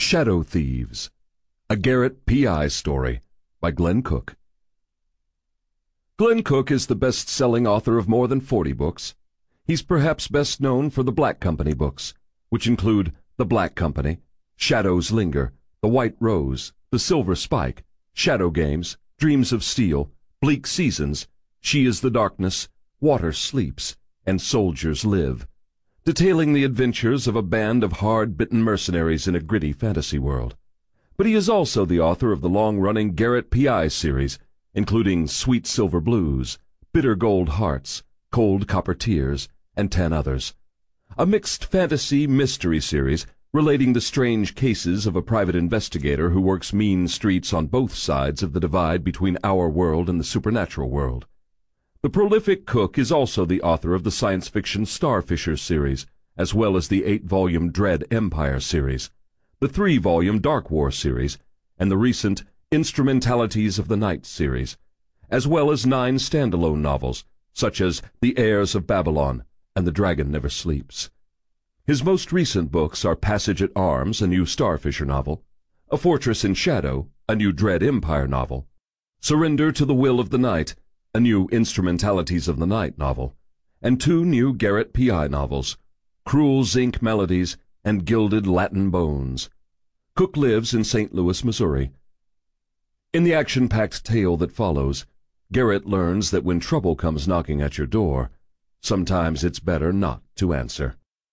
Shadow Thieves, a Garrett P.I. story by Glenn Cook. Glenn Cook is the best-selling author of more than 40 books. He's perhaps best known for the Black Company books, which include The Black Company, Shadows Linger, The White Rose, The Silver Spike, Shadow Games, Dreams of Steel, Bleak Seasons, She is the Darkness, Water Sleeps, and Soldiers Live, detailing the adventures of a band of hard-bitten mercenaries in a gritty fantasy world. But he is also the author of the long-running Garrett P.I. series, including Sweet Silver Blues, Bitter Gold Hearts, Cold Copper Tears, and 10 others, a mixed fantasy mystery series relating the strange cases of a private investigator who works mean streets on both sides of the divide between our world and the supernatural world. The prolific Cook is also the author of the science fiction Starfisher series, as well as the 8-volume Dread Empire series, the 3-volume Dark War series, and the recent Instrumentalities of the Night series, as well as 9 standalone novels, such as The Heirs of Babylon and The Dragon Never Sleeps. His most recent books are Passage at Arms, a new Starfisher novel, A Fortress in Shadow, a new Dread Empire novel, Surrender to the Will of the Night, a new Instrumentalities of the Night novel, and 2 new Garrett P.I. novels, Cruel Zinc Melodies and Gilded Latin Bones. Cook lives in St. Louis, Missouri. In the action-packed tale that follows, Garrett learns that when trouble comes knocking at your door, sometimes it's better not to answer.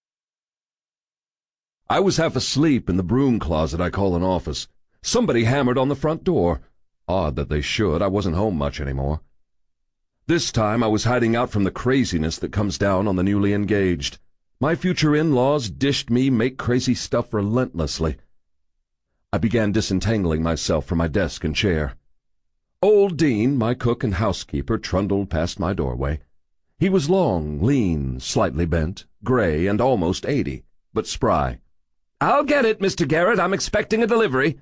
I was half asleep in the broom closet I call an office. Somebody hammered on the front door. Odd that they should. I wasn't home much anymore. This time I was hiding out from the craziness that comes down on the newly engaged. My future in-laws dished me make-crazy stuff relentlessly. I began disentangling myself from my desk and chair. Old Dean, my cook and housekeeper, trundled past my doorway. He was long, lean, slightly bent, gray, and almost 80, but spry. "I'll get it, Mr. Garrett. I'm expecting a delivery."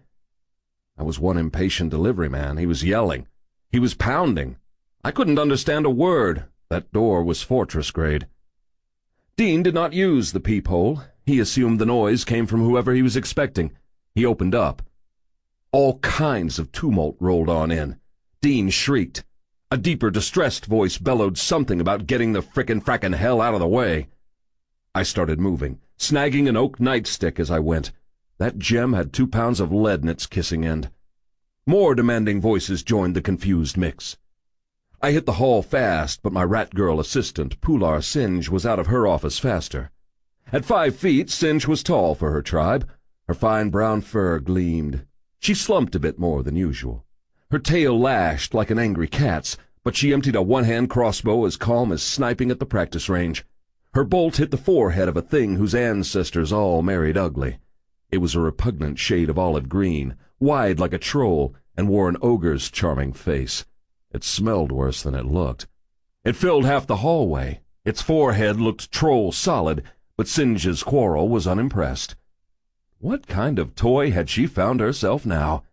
I was one impatient delivery man. He was yelling. He was pounding. I couldn't understand a word. That door was fortress grade. Dean did not use the peephole. He assumed the noise came from whoever he was expecting. He opened up. All kinds of tumult rolled on in. Dean shrieked. A deeper, distressed voice bellowed something about getting the frickin' hell out of the way. I started moving, snagging an oak nightstick as I went. That gem had 2 pounds of lead in its kissing end. More demanding voices joined the confused mix. I hit the hall fast, but my rat girl assistant, Pular Singe, was out of her office faster. At 5 feet, Singe was tall for her tribe. Her fine brown fur gleamed. She slumped a bit more than usual. Her tail lashed like an angry cat's, but she emptied a one-hand crossbow as calm as sniping at the practice range. Her bolt hit the forehead of a thing whose ancestors all married ugly. It was a repugnant shade of olive green, wide like a troll, and wore an ogre's charming face. It smelled worse than it looked. It filled half the hallway. Its forehead looked troll solid, but Singe's quarrel was unimpressed. What kind of toy had she found herself now?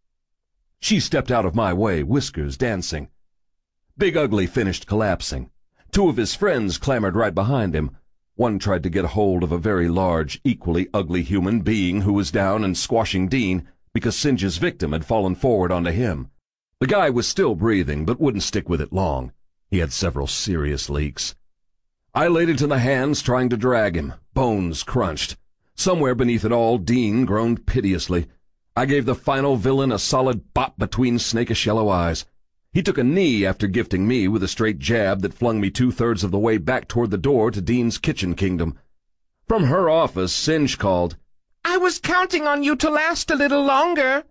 She stepped out of my way, whiskers dancing. Big Ugly finished collapsing. 2 of his friends clambered right behind him. One tried to get a hold of a very large, equally ugly human being who was down and squashing Dean because Singe's victim had fallen forward onto him. The guy was still breathing, but wouldn't stick with it long. He had several serious leaks. I laid into the hands trying to drag him. Bones crunched. Somewhere beneath it all, Dean groaned piteously. I gave the final villain a solid bop between snakish yellow eyes. He took a knee after gifting me with a straight jab that flung me 2/3 of the way back toward the door to Dean's kitchen kingdom. From her office, Singe called, "I was counting on you to last a little longer."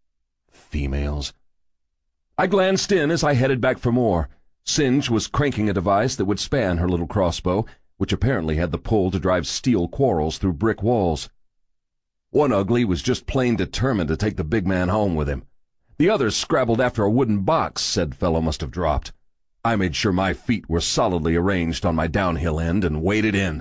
Females. I glanced in as I headed back for more. Singe was cranking a device that would span her little crossbow, which apparently had the pull to drive steel quarrels through brick walls. One Ugly was just plain determined to take the big man home with him. The others scrabbled after a wooden box said fellow must have dropped. I made sure my feet were solidly arranged on my downhill end and waded in.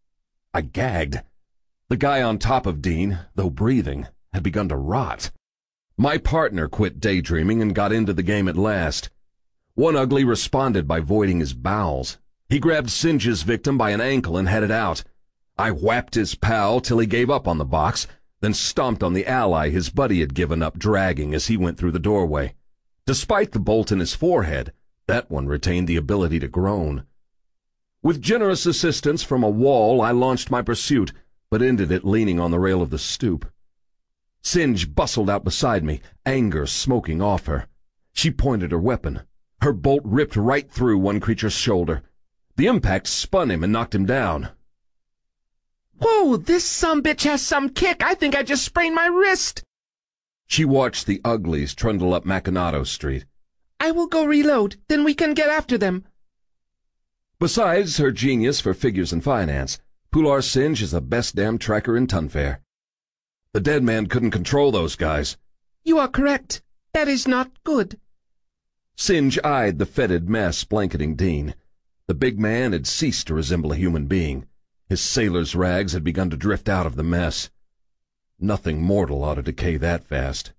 I gagged. The guy on top of Dean, though breathing, had begun to rot. My partner quit daydreaming and got into the game at last. One Ugly responded by voiding his bowels. He grabbed Singe's victim by an ankle and headed out. I whapped his pal till he gave up on the box, then stomped on the ally his buddy had given up dragging as he went through the doorway. Despite the bolt in his forehead, that one retained the ability to groan. With generous assistance from a wall, I launched my pursuit, but ended it leaning on the rail of the stoop. Singe bustled out beside me, anger smoking off her. She pointed her weapon. Her bolt ripped right through one creature's shoulder. The impact spun him and knocked him down. Whoa, this sumbitch has some kick. I think I just sprained my wrist. She watched the uglies trundle up Machinado Street. I will go reload, then we can get after them. Besides her genius for figures and finance, Pular Singe is the best damn tracker in Tunfair. The dead man couldn't control those guys. You are correct. That is not good. Singe eyed the fetid mess blanketing Dean. The big man had ceased to resemble a human being. His sailor's rags had begun to drift out of the mess. Nothing mortal ought to decay that fast.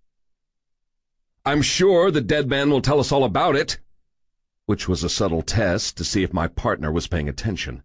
"I'm sure the dead man will tell us all about it," which was a subtle test to see if my partner was paying attention.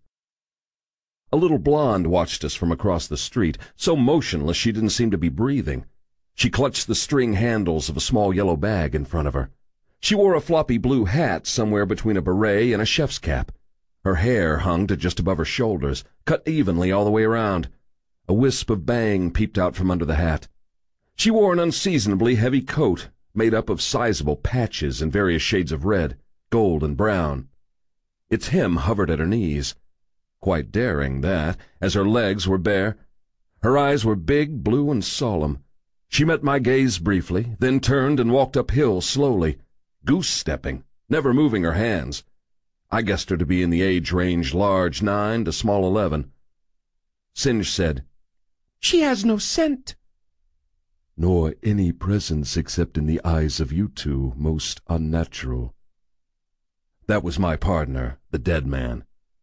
A little blonde watched us from across the street, so motionless she didn't seem to be breathing. She clutched the string handles of a small yellow bag in front of her. She wore a floppy blue hat somewhere between a beret and a chef's cap. Her hair hung to just above her shoulders, cut evenly all the way around. A wisp of bang peeped out from under the hat. She wore an unseasonably heavy coat, made up of sizable patches in various shades of red, gold, and brown. Its hem hovered at her knees. Quite daring, that, as her legs were bare. Her eyes were big, blue, and solemn. She met my gaze briefly, then turned and walked uphill slowly, goose-stepping, never moving her hands. I guessed her to be in the age range large 9 to small 11. Singe said, She has no scent. Nor any presence except in the eyes of you two, most unnatural. That was my partner, the dead man.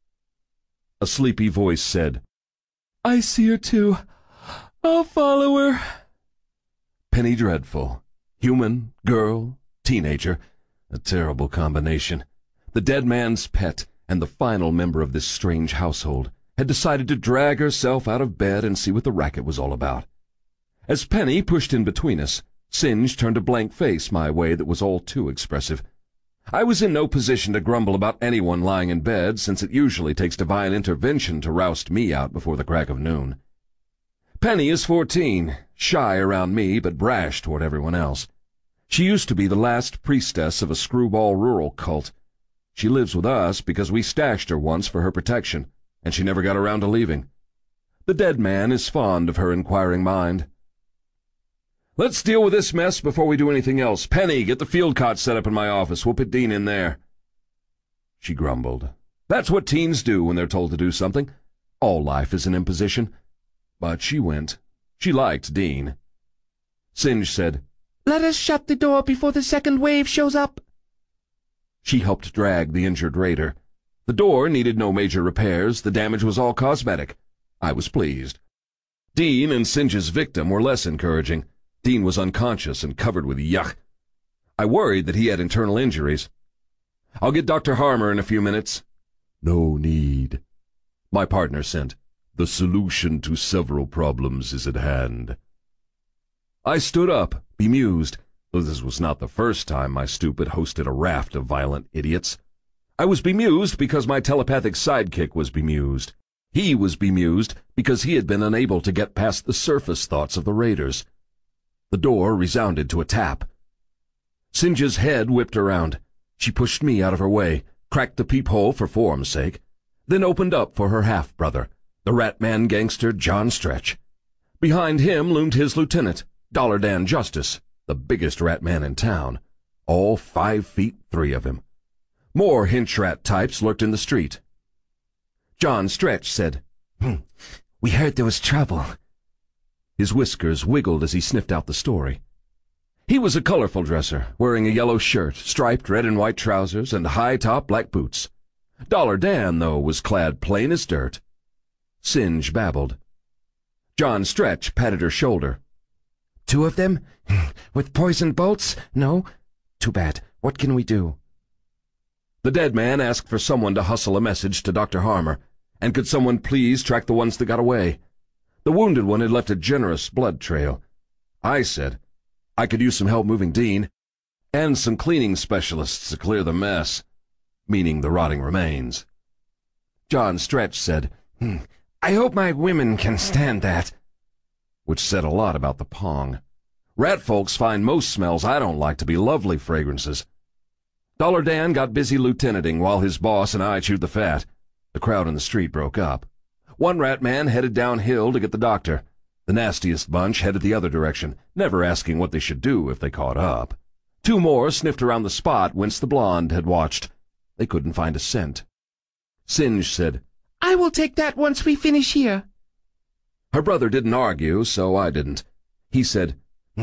A sleepy voice said, I see her too. I'll follow her. Penny Dreadful. Human, girl, teenager. A terrible combination. The dead man's pet, and the final member of this strange household, had decided to drag herself out of bed and see what the racket was all about. As Penny pushed in between us, Singe turned a blank face my way that was all too expressive. I was in no position to grumble about anyone lying in bed, since it usually takes divine intervention to roust me out before the crack of noon. Penny is 14, shy around me but brash toward everyone else. She used to be the last priestess of a screwball rural cult. She lives with us because we stashed her once for her protection, and she never got around to leaving. The dead man is fond of her inquiring mind. Let's deal with this mess before we do anything else. Penny, get the field cot set up in my office. We'll put Dean in there. She grumbled. That's what teens do when they're told to do something. All life is an imposition. But she went. She liked Dean. Singe said, Let us shut the door before the second wave shows up. She helped drag the injured raider. The door needed no major repairs. The damage was all cosmetic. I was pleased. Dean and Singe's victim were less encouraging. Dean was unconscious and covered with yuck. I worried that he had internal injuries. I'll get Dr. Harmer in a few minutes. No need. My partner sent. The solution to several problems is at hand. I stood up, bemused, though this was not the first time my stoop had hosted a raft of violent idiots. I was bemused because my telepathic sidekick was bemused. He was bemused because he had been unable to get past the surface thoughts of the raiders. The door resounded to a tap. Singe's head whipped around. She pushed me out of her way, cracked the peephole for form's sake, then opened up for her half-brother, the Ratman gangster John Stretch. Behind him loomed his lieutenant, Dollar Dan Justice, the biggest Ratman in town, all 5'3" of him. More hench-rat types lurked in the street. John Stretch said, We heard there was trouble. His whiskers wiggled as he sniffed out the story. He was a colorful dresser, wearing a yellow shirt, striped red and white trousers, and high-top black boots. Dollar Dan, though, was clad plain as dirt. Singe babbled. John Stretch patted her shoulder. 2 of them? With poisoned bolts? No? Too bad. What can we do? The dead man asked for someone to hustle a message to Dr. Harmer, and could someone please track the ones that got away? The wounded one had left a generous blood trail. I said I could use some help moving Dean, and some cleaning specialists to clear the mess, meaning the rotting remains. John Stretch said, I hope my women can stand that. Which said a lot about the Pong. Rat folks find most smells I don't like to be lovely fragrances. Dollar Dan got busy lieutenanting while his boss and I chewed the fat. The crowd in the street broke up. One rat man headed downhill to get the doctor. The nastiest bunch headed the other direction, never asking what they should do if they caught up. Two more sniffed around the spot whence the blonde had watched. They couldn't find a scent. Singe said, I will take that once we finish here. Her brother didn't argue, so I didn't. He said,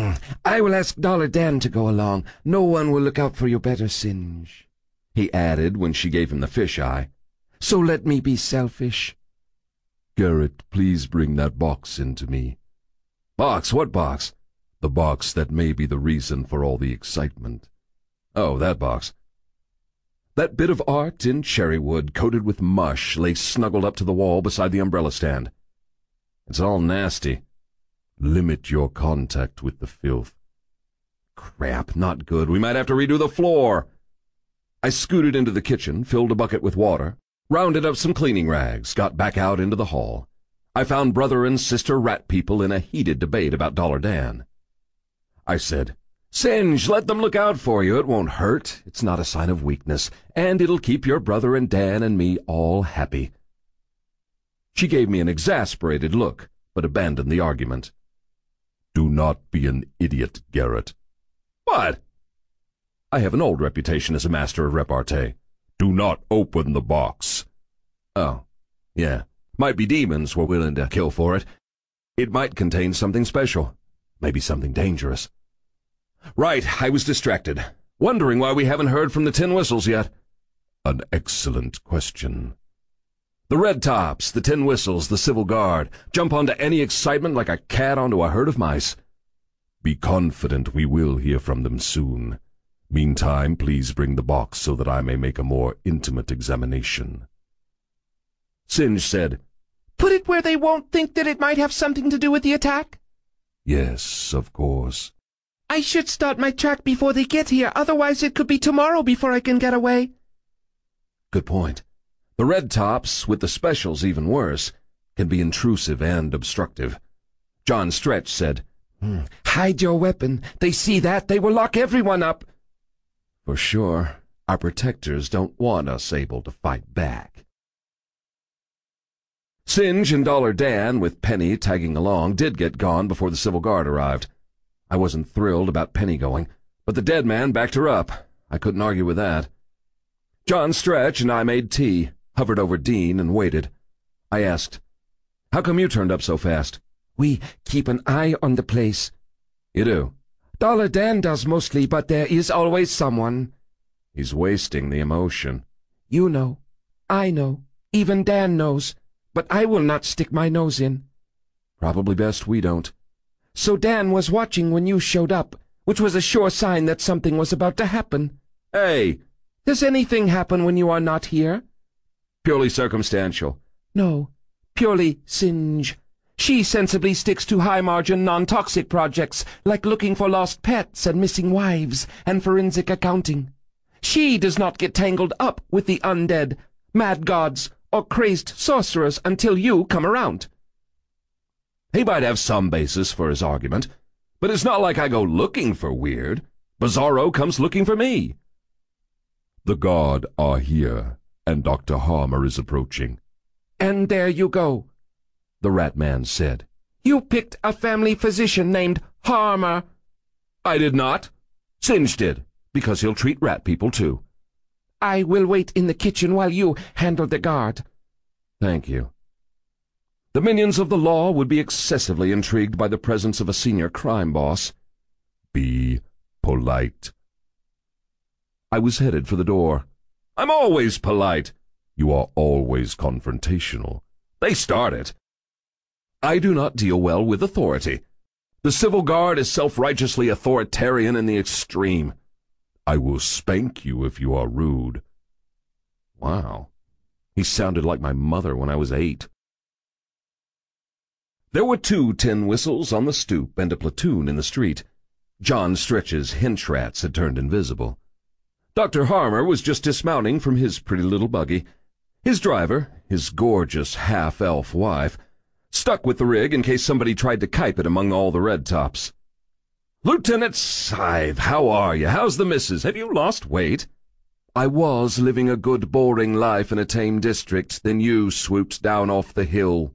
I will ask Dollar Dan to go along. No one will look out for you better, Singe. He added when she gave him the fish eye. So let me be selfish. Garrett, please bring that box in to me. Box? What box? The box that may be the reason for all the excitement. Oh, that box. That bit of art in cherry wood coated with mush lay snuggled up to the wall beside the umbrella stand. It's all nasty. Limit your contact with the filth. Crap, not good. We might have to redo the floor. I scooted into the kitchen, filled a bucket with water, rounded up some cleaning rags, got back out into the hall. I found brother and sister rat people in a heated debate about Dollar Dan. I said, Singe, let them look out for you. It won't hurt. It's not a sign of weakness, and it'll keep your brother and Dan and me all happy. She gave me an exasperated look, but abandoned the argument. Do not be an idiot, Garrett. What? I have an old reputation as a master of repartee. Do not open the box. Oh, yeah. Might be demons we're willing to kill for it. It might contain something special. Maybe something dangerous. Right, I was distracted, wondering why we haven't heard from the Tin Whistles yet. An excellent question. The Red Tops, the Tin Whistles, the Civil Guard jump onto any excitement like a cat onto a herd of mice. Be confident we will hear from them soon. Meantime, please bring the box so that I may make a more intimate examination. Singe said, Put it where they won't think that it might have something to do with the attack? Yes, of course. I should start my track before they get here, otherwise it could be tomorrow before I can get away. Good point. The Red Tops, with the specials even worse, can be intrusive and obstructive. John Stretch said, Hide your weapon. They see that, they will lock everyone up. For sure, our protectors don't want us able to fight back. Singe and Dollar Dan, with Penny tagging along, did get gone before the Civil Guard arrived. I wasn't thrilled about Penny going, but the dead man backed her up. I couldn't argue with that. John Stretch and I made tea, hovered over Dean, and waited. I asked, How come you turned up so fast? We keep an eye on the place. You do? Dollar Dan does mostly, but there is always someone. He's wasting the emotion. You know. I know. Even Dan knows. But I will not stick my nose in. Probably best we don't. So Dan was watching when you showed up, which was a sure sign that something was about to happen. Hey! Does anything happen when you are not here? Purely circumstantial. No. Purely Singe. She sensibly sticks to high-margin, non-toxic projects, like looking for lost pets and missing wives and forensic accounting. She does not get tangled up with the undead, mad gods, or crazed sorcerers until you come around. He might have some basis for his argument, but it's not like I go looking for weird. Bizarro comes looking for me. The Guard are here, and Dr. Harmer is approaching. And there you go, the Rat Man said. You picked a family physician named Harmer. I did not. Singe did, because he'll treat rat people too. I will wait in the kitchen while you handle the guard. Thank you. The minions of the law would be excessively intrigued by the presence of a senior crime boss. Be polite. I was headed for the door. I'm always polite. You are always confrontational. They start it. I do not deal well with authority. The Civil Guard is self-righteously authoritarian in the extreme. I will spank you if you are rude. Wow. He sounded like my mother when I was 8. There were 2 tin whistles on the stoop and a platoon in the street. John Stretch's hench rats had turned invisible. Dr. Harmer was just dismounting from his pretty little buggy. His driver, his gorgeous half-elf wife, stuck with the rig in case somebody tried to kipe it among all the red tops. "Lieutenant Scythe, how are you? How's the missus? Have you lost weight?" "I was living a good boring life in a tame district, then you swooped down off the hill."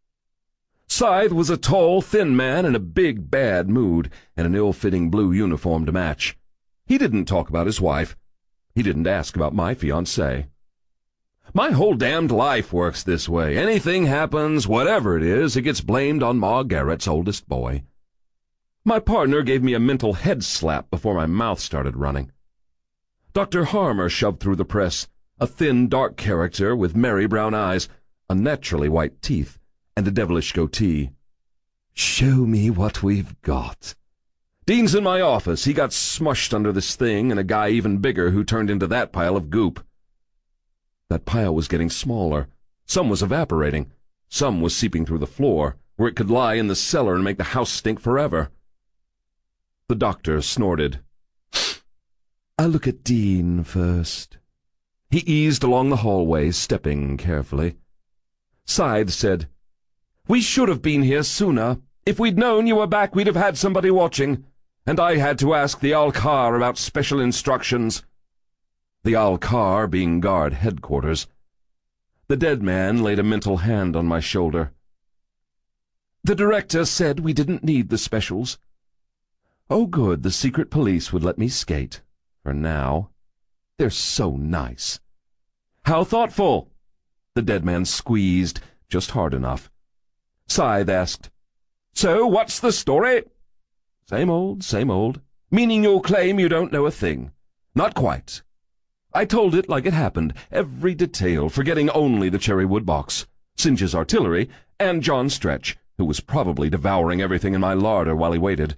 Scythe was a tall, thin man in a big, bad mood, and an ill-fitting blue uniform to match. He didn't talk about his wife. He didn't ask about my fiancée. "My whole damned life works this way. Anything happens, whatever it is, it gets blamed on Ma Garrett's oldest boy." My partner gave me a mental head slap before my mouth started running. Dr. Harmer shoved through the press, a thin, dark character with merry brown eyes, unnaturally white teeth, and a devilish goatee. "Show me what we've got." "Dean's in my office. He got smushed under this thing, and a guy even bigger who turned into that pile of goop." That pile was getting smaller. Some was evaporating. Some was seeping through the floor, where it could lie in the cellar and make the house stink forever. The doctor snorted. "I'll look at Dean first." He eased along the hallway, stepping carefully. Scythe said, "We should have been here sooner. If we'd known you were back, we'd have had somebody watching. And I had to ask the Alcar about special instructions." The Alcar being guard headquarters. The dead man laid a mental hand on my shoulder. "The director said we didn't need the specials." "Oh, good, the secret police would let me skate. For now. They're so nice." "How thoughtful." The dead man squeezed, just hard enough. Scythe asked, "So, what's the story?" Same old, same old. "Meaning you'll claim you don't know a thing." "Not quite. I told it like it happened, every detail, forgetting only the cherrywood box, Singe's artillery, and John Stretch, who was probably devouring everything in my larder while he waited."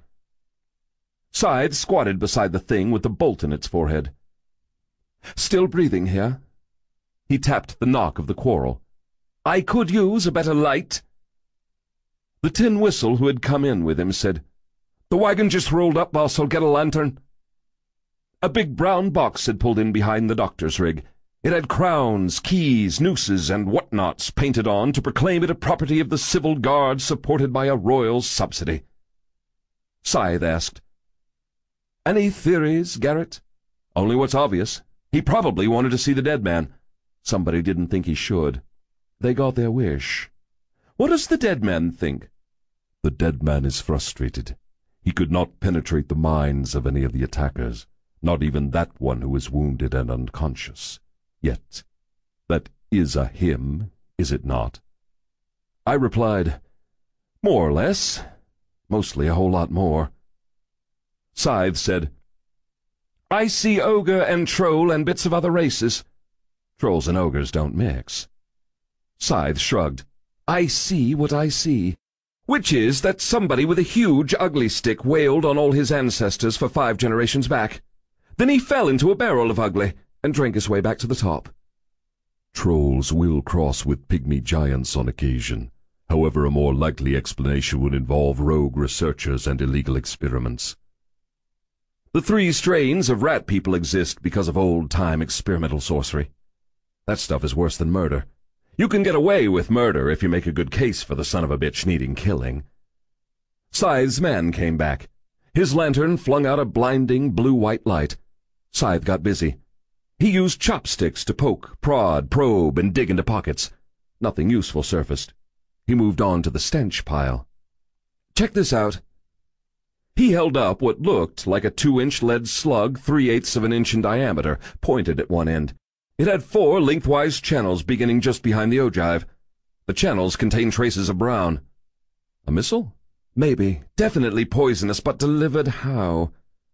Scythe squatted beside the thing with the bolt in its forehead. "Still breathing here?" He tapped the knock of the quarrel. "I could use a better light." The tin whistle who had come in with him said, "The wagon just rolled up, boss. I'll get a lantern." A big brown box had pulled in behind the doctor's rig. It had crowns, keys, nooses, and whatnots painted on to proclaim it a property of the Civil Guard supported by a royal subsidy. Scythe asked, "Any theories, Garrett?" "Only what's obvious. He probably wanted to see the dead man. Somebody didn't think he should. They got their wish." "What does the dead man think?" "The dead man is frustrated. He could not penetrate the minds of any of the attackers, not even that one who is wounded and unconscious. Yet, that is a him, is it not?" I replied, "More or less. Mostly a whole lot more." Scythe said, "I see ogre and troll and bits of other races." "Trolls and ogres don't mix." Scythe shrugged. "I see what I see. Which is that somebody with a huge ugly stick wailed on all his ancestors for 5 generations back. Then he fell into a barrel of ugly and drank his way back to the top." "Trolls will cross with pygmy giants on occasion. However, a more likely explanation would involve rogue researchers and illegal experiments." "The 3 strains of rat people exist because of old-time experimental sorcery. That stuff is worse than murder. You can get away with murder if you make a good case for the son of a bitch needing killing." Scythe's man came back. His lantern flung out a blinding blue-white light. Scythe got busy. He used chopsticks to poke, prod, probe, and dig into pockets. Nothing useful surfaced. He moved on to the stench pile. "Check this out." He held up what looked like a 2-inch lead slug 3/8 of an inch in diameter, pointed at one end. It had 4 lengthwise channels beginning just behind the ogive. The channels contained traces of brown. A missile? Maybe. Definitely poisonous, but delivered how?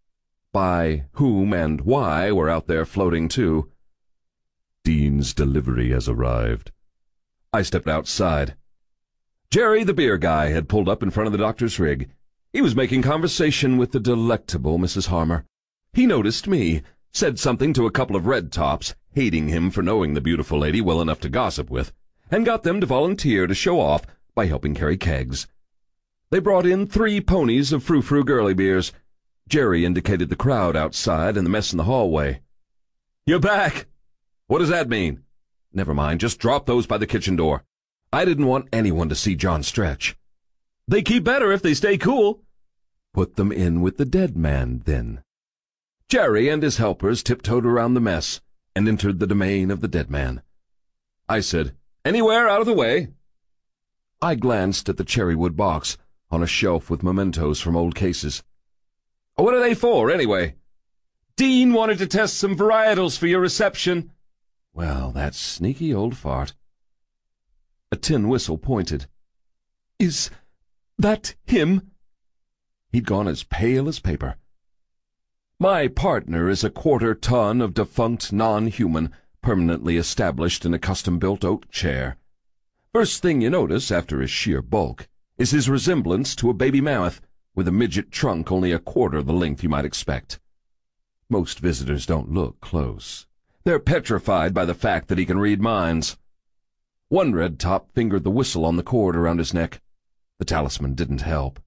By whom and why were out there floating too. "Dean's delivery has arrived." I stepped outside. Jerry, the beer guy, had pulled up in front of the doctor's rig. He was making conversation with the delectable Mrs. Harmer. He noticed me, said something to a couple of red tops, hating him for knowing the beautiful lady well enough to gossip with, and got them to volunteer to show off by helping carry kegs. They brought in 3 ponies of frou-frou girly beers. Jerry indicated the crowd outside and the mess in the hallway. "You're back! What does that mean?" "Never mind, just drop those by the kitchen door." I didn't want anyone to see John Stretch. "They keep better if they stay cool." "Put them in with the dead man, then." Jerry and his helpers tiptoed around the mess and entered the domain of the dead man. I said, "Anywhere out of the way?" I glanced at the cherrywood box on a shelf with mementos from old cases. "What are they for, anyway?" "Dean wanted to test some varietals for your reception." Well, that sneaky old fart. A tin whistle pointed. "Is that him?" He'd gone as pale as paper. My partner is a 1/4 ton of defunct non-human, permanently established in a custom-built oak chair. First thing you notice after his sheer bulk is his resemblance to a baby mammoth, with a midget trunk only 1/4 the length you might expect. Most visitors don't look close. They're petrified by the fact that he can read minds. One red top fingered the whistle on the cord around his neck. The talisman didn't help.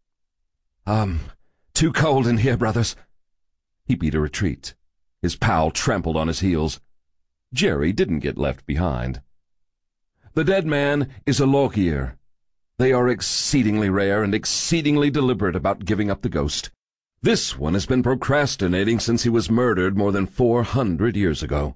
Too cold in here, brothers." He beat a retreat. His pal trampled on his heels. Jerry didn't get left behind. The dead man is a Logier. They are exceedingly rare and exceedingly deliberate about giving up the ghost. This one has been procrastinating since he was murdered more than 400 years ago.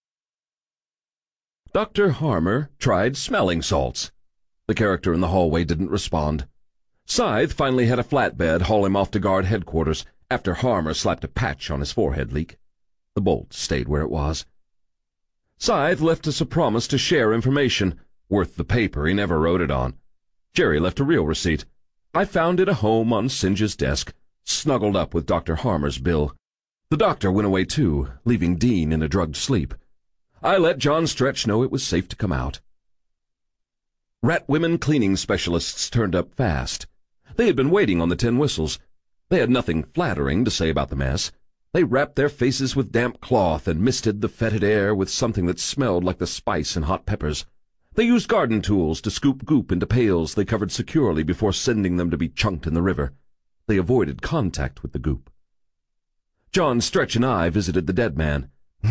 Dr. Harmer tried smelling salts. The character in the hallway didn't respond. Scythe finally had a flatbed haul him off to guard headquarters after Harmer slapped a patch on his forehead leak. The bolt stayed where it was. Scythe left us a promise to share information, worth the paper he never wrote it on. Jerry left a real receipt. I found it a home on Singe's desk, snuggled up with Dr. Harmer's bill. The doctor went away too, leaving Dean in a drugged sleep. I let John Stretch know it was safe to come out. Rat women cleaning specialists turned up fast. They had been waiting on the tin whistles. They had nothing flattering to say about the mess. They wrapped their faces with damp cloth and misted the fetid air with something that smelled like the spice in hot peppers. They used garden tools to scoop goop into pails they covered securely before sending them to be chunked in the river. They avoided contact with the goop. John Stretch and I visited the dead man.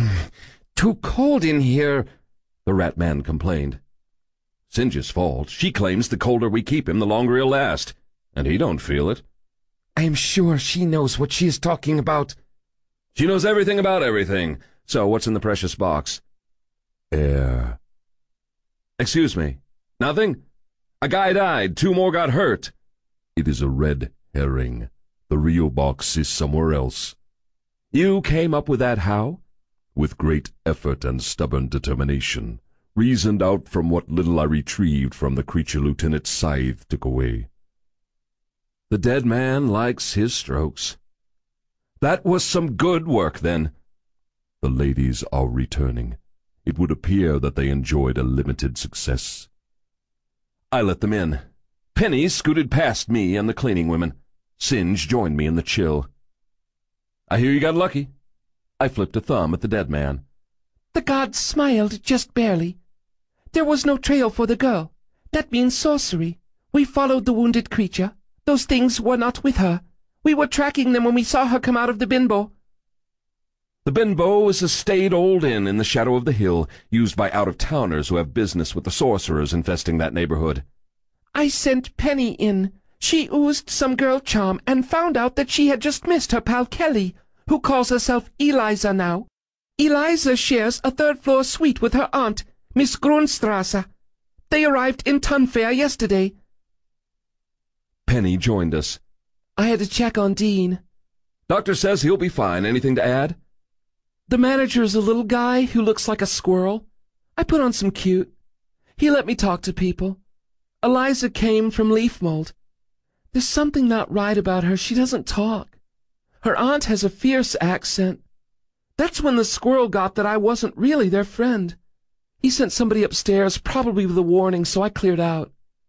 "Too cold in here," the rat man complained. Singe's fault. She claims the colder we keep him, the longer he'll last. And he don't feel it. "I am sure she knows what she is talking about." "She knows everything about everything. So what's in the precious box?" Air. "Excuse me. Nothing? A guy died. 2 more got hurt." It is a red herring. The real box is somewhere else. "You came up with that how?" With great effort and stubborn determination, reasoned out from what little I retrieved from the creature Lieutenant Scythe took away. The dead man likes his strokes. That was some good work, then. The ladies are returning. It would appear that they enjoyed a limited success. I let them in. Penny scooted past me and the cleaning women. Singe joined me in the chill. "I hear you got lucky." I flipped a thumb at the dead man. "The gods smiled just barely. There was no trail for the girl. That means sorcery. We followed the wounded creature. Those things were not with her. We were tracking them when we saw her come out of the Binbo." The Binbo is a staid old inn in the shadow of the hill, used by out-of-towners who have business with the sorcerers infesting that neighborhood. "I sent Penny in. She oozed some girl charm and found out that she had just missed her pal Kelly, who calls herself Eliza now. Eliza shares a 3rd-floor suite with her aunt, Miss Grunstrasse. They arrived in Tunfair yesterday." Penny joined us. "I had to check on Dean." "Doctor says he'll be fine. Anything to add?" "The manager's a little guy who looks like a squirrel. I put on some cute. He let me talk to people. Eliza came from leaf mold. There's something not right about her. She doesn't talk. Her aunt has a fierce accent. That's when the squirrel got that I wasn't really their friend. He sent somebody upstairs, probably with a warning, so I cleared out."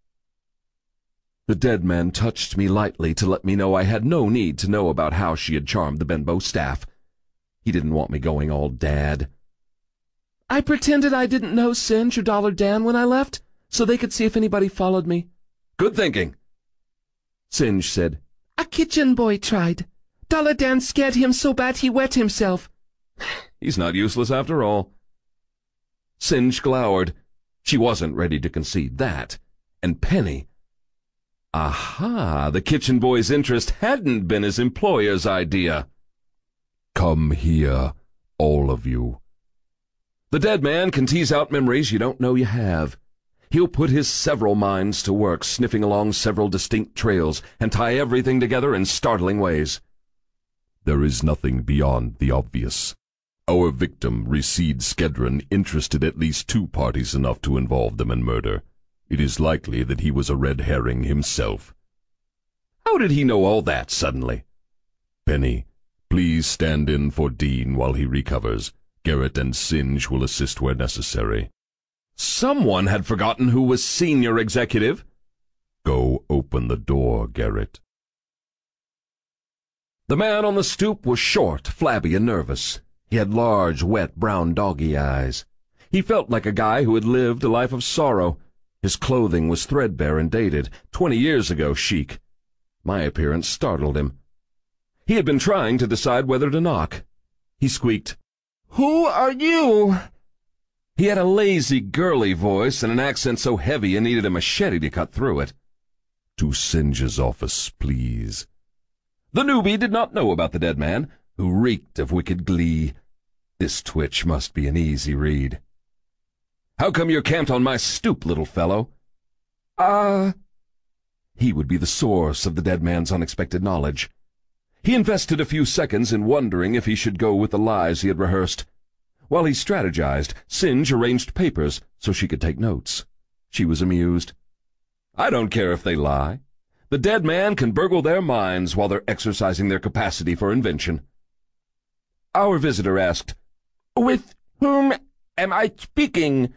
The dead man touched me lightly to let me know I had no need to know about how she had charmed the Benbow staff. He didn't want me going all dad. "I pretended I didn't know Singe or Dollar Dan when I left, so they could see if anybody followed me. Good thinking. Singe said, "A kitchen boy tried. Dollar Dan scared him so bad he wet himself." He's not useless after all. Singe glowered. She wasn't ready to concede that. And Penny. Aha, the kitchen boy's interest hadn't been his employer's idea. Come here, all of you. The dead man can tease out memories you don't know you have. He'll put his several minds to work, sniffing along several distinct trails, and tie everything together in startling ways. There is nothing beyond the obvious. Our victim, Recede Skedron, interested at least 2 parties enough to involve them in murder. It is likely that he was a red herring himself. How did he know all that suddenly? Penny, please stand in for Dean while he recovers. Garrett and Singe will assist where necessary. Someone had forgotten who was senior executive. Go open the door, Garrett. The man on the stoop was short, flabby, and nervous. He had large, wet, brown doggy eyes. He felt like a guy who had lived a life of sorrow. His clothing was threadbare and dated, 20 years ago chic. My appearance startled him. He had been trying to decide whether to knock. He squeaked, "Who are you?" He had a lazy, girly voice and an accent so heavy it needed a machete to cut through it. To Singe's office, please. The newbie did not know about the dead man, who reeked of wicked glee. This twitch must be an easy read. "How come you're camped on my stoop, little fellow?" He would be the source of the dead man's unexpected knowledge. He invested a few seconds in wondering if he should go with the lies he had rehearsed. While he strategized, Singe arranged papers so she could take notes. She was amused. "I don't care if they lie. The dead man can burgle their minds while they're exercising their capacity for invention." Our visitor asked, "With whom am I speaking?"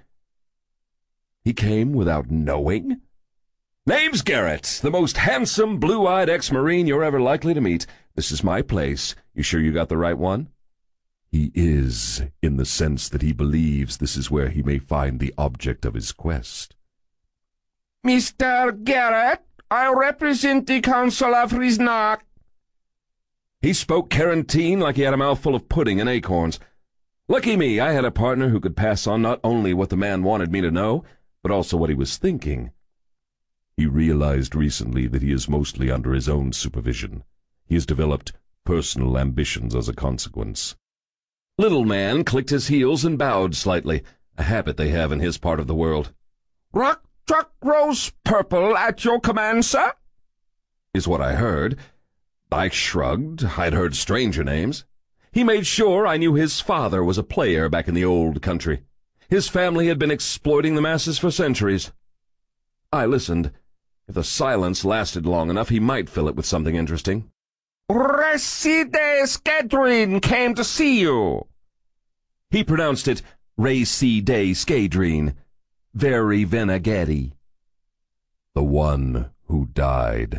He came without knowing. "Name's Garrett, the most handsome, blue-eyed ex-Marine you're ever likely to meet. This is my place. You sure you got the right one?" He is, in the sense that he believes this is where he may find the object of his quest. "Mr. Garrett, I represent the Council of Riznak." He spoke Carantine like he had a mouthful of pudding and acorns. Lucky me, I had a partner who could pass on not only what the man wanted me to know, but also what he was thinking. He realized recently that he is mostly under his own supervision. He has developed personal ambitions as a consequence. Little man clicked his heels and bowed slightly, a habit they have in his part of the world. "Rock Truck Rose Purple at your command, sir?" Is what I heard. I shrugged. I'd heard stranger names. He made sure I knew his father was a player back in the old country. His family had been exploiting the masses for centuries. I listened. If the silence lasted long enough, he might fill it with something interesting. "Recede Skedron came to see you." He pronounced it Recede Skedron. Very Venaghetti. The one who died.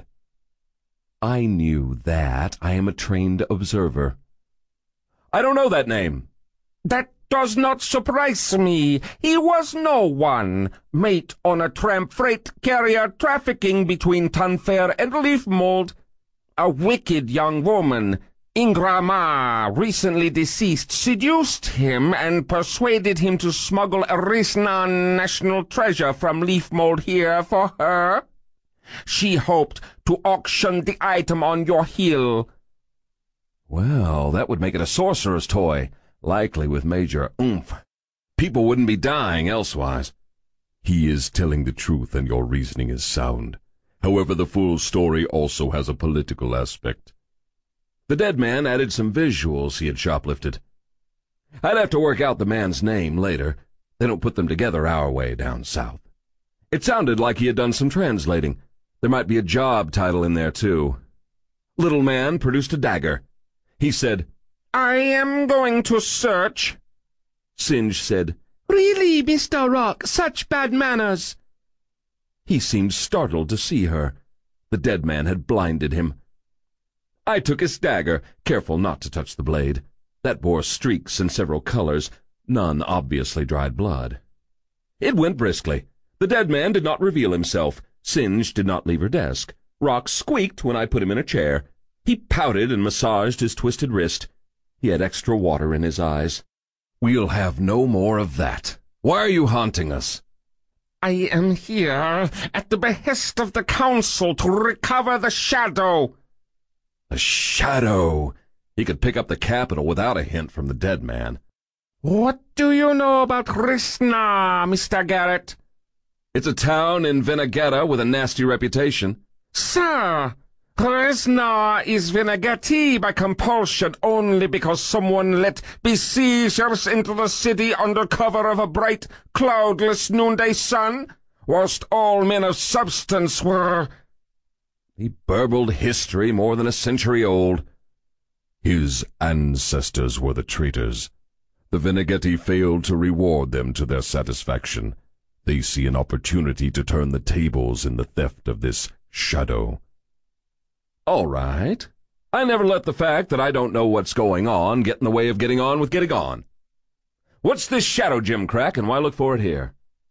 I knew that. I am a trained observer. "I don't know that name." "That does not surprise me. He was no one. Mate on a tramp freight carrier trafficking between Tunfair and Leafmold. A wicked young woman, Ingrama, recently deceased, seduced him and persuaded him to smuggle a Risnan national treasure from Leafmold here for her. She hoped to auction the item on your hill." Well, that would make it a sorcerer's toy, likely with major oomph. People wouldn't be dying elsewise. He is telling the truth, and your reasoning is sound. However, the full story also has a political aspect. The dead man added some visuals he had shoplifted. I'd have to work out the man's name later. They don't put them together our way down south. It sounded like he had done some translating. There might be a job title in there, too. Little man produced a dagger. He said, "I am going to search." Singe said, "Really, Mr. Rock, such bad manners." He seemed startled to see her. The dead man had blinded him. I took his dagger, careful not to touch the blade. That bore streaks in several colors, none obviously dried blood. It went briskly. The dead man did not reveal himself. Singe did not leave her desk. Rock squeaked when I put him in a chair. He pouted and massaged his twisted wrist. He had extra water in his eyes. "We'll have no more of that. Why are you haunting us?" "I am here at the behest of the council to recover the shadow." The shadow! He could pick up the capital without a hint from the dead man. "What do you know about Risna, Mr. Garrett?" It's a town in Venegetta with a nasty reputation. "Sir, Risna is Venegatti by compulsion only because someone let besiegers into the city under cover of a bright, cloudless noonday sun, whilst all men of substance were—" He burbled history more than a century old. His ancestors were the traitors. The Veneghetti failed to reward them to their satisfaction. They see an opportunity to turn the tables in the theft of this shadow. All right. I never let the fact that I don't know what's going on get in the way of getting on with getting on. What's this shadow gimcrack, and why look for it here?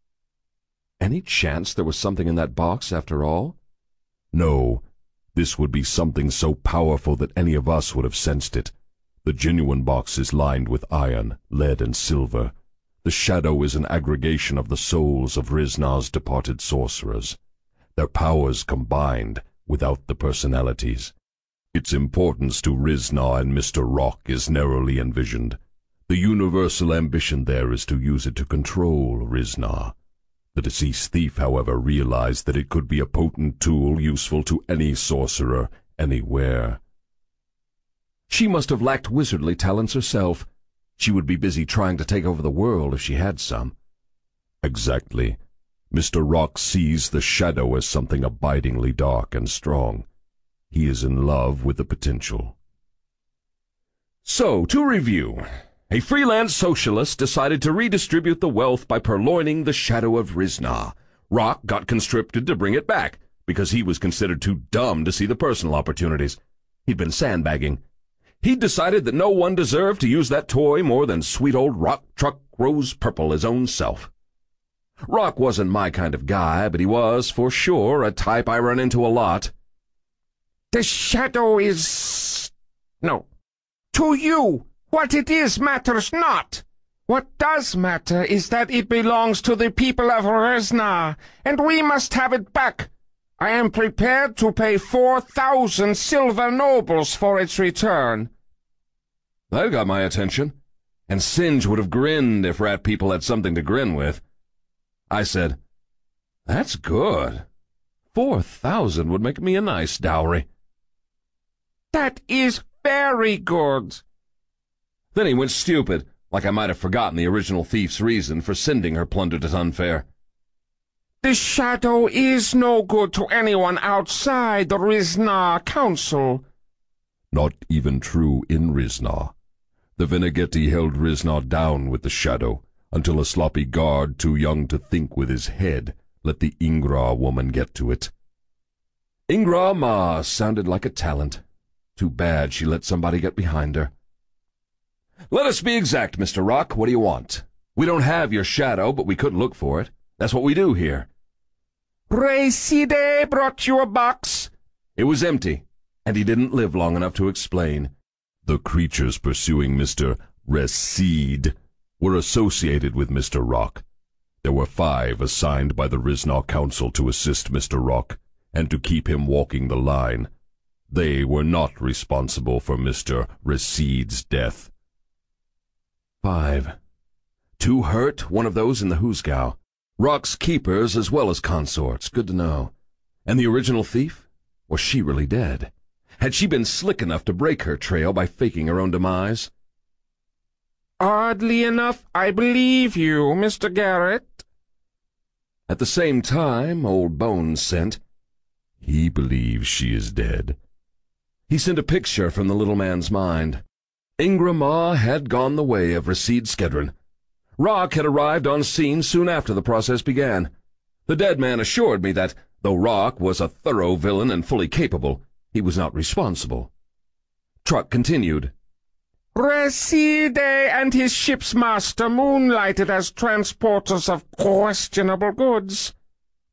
Any chance there was something in that box after all? No, this would be something so powerful that any of us would have sensed it. The genuine box is lined with iron, lead, and silver. The shadow is an aggregation of the souls of Risna's departed sorcerers. Their powers combined, without the personalities. Its importance to Risna and Mr. Rock is narrowly envisioned. The universal ambition there is to use it to control Risna. The deceased thief, however, realized that it could be a potent tool useful to any sorcerer, anywhere. She must have lacked wizardly talents herself. She would be busy trying to take over the world if she had some. Exactly. Mr. Rock sees the shadow as something abidingly dark and strong. He is in love with the potential. So, to review, a freelance socialist decided to redistribute the wealth by purloining the shadow of Risna. Rock got conscripted to bring it back, because he was considered too dumb to see the personal opportunities. He'd been sandbagging. He'd decided that no one deserved to use that toy more than sweet old Rock Truck Rose Purple his own self. Rock wasn't my kind of guy, but he was, for sure, a type I run into a lot. "The shadow is— no. To you, what it is matters not. What does matter is that it belongs to the people of Risna, and we must have it back. I am prepared to pay 4,000 silver nobles for its return." That got my attention, and Singe would have grinned if rat people had something to grin with. I said, "That's good. 4,000 would make me a nice dowry." "That is very good." Then he went stupid, like I might have forgotten the original thief's reason for sending her plunder to Unfair. "The shadow is no good to anyone outside the Risna Council." Not even true in Risna. The Veneghetti held Risna down with the shadow, until a sloppy guard too young to think with his head let the Ingra woman get to it. Ingra Ma sounded like a talent. Too bad she let somebody get behind her. Let us be exact, Mr. Rock. What do you want? We don't have your shadow, but we could look for it. That's what we do here. Reside brought you a box. It was empty, and he didn't live long enough to explain. The creatures pursuing Mr. Reside were associated with Mr. Rock. There were 5 assigned by the Risna Council to assist Mr. Rock, and to keep him walking the line. They were not responsible for Mr. Reside's death. 5. 2 hurt, one of those in the Hoosgow. Rock's keepers as well as consorts, good to know. And the original thief? Was she really dead? Had she been slick enough to break her trail by faking her own demise? Oddly enough, I believe you, Mr. Garrett. At the same time, old Bones sent. He believes she is dead. He sent a picture from the little man's mind. Ingra Ma had gone the way of Reside Skedron. Rock had arrived on scene soon after the process began. The dead man assured me that, though Rock was a thorough villain and fully capable, he was not responsible. Truck continued. Reside and his ship's master moonlighted as transporters of questionable goods.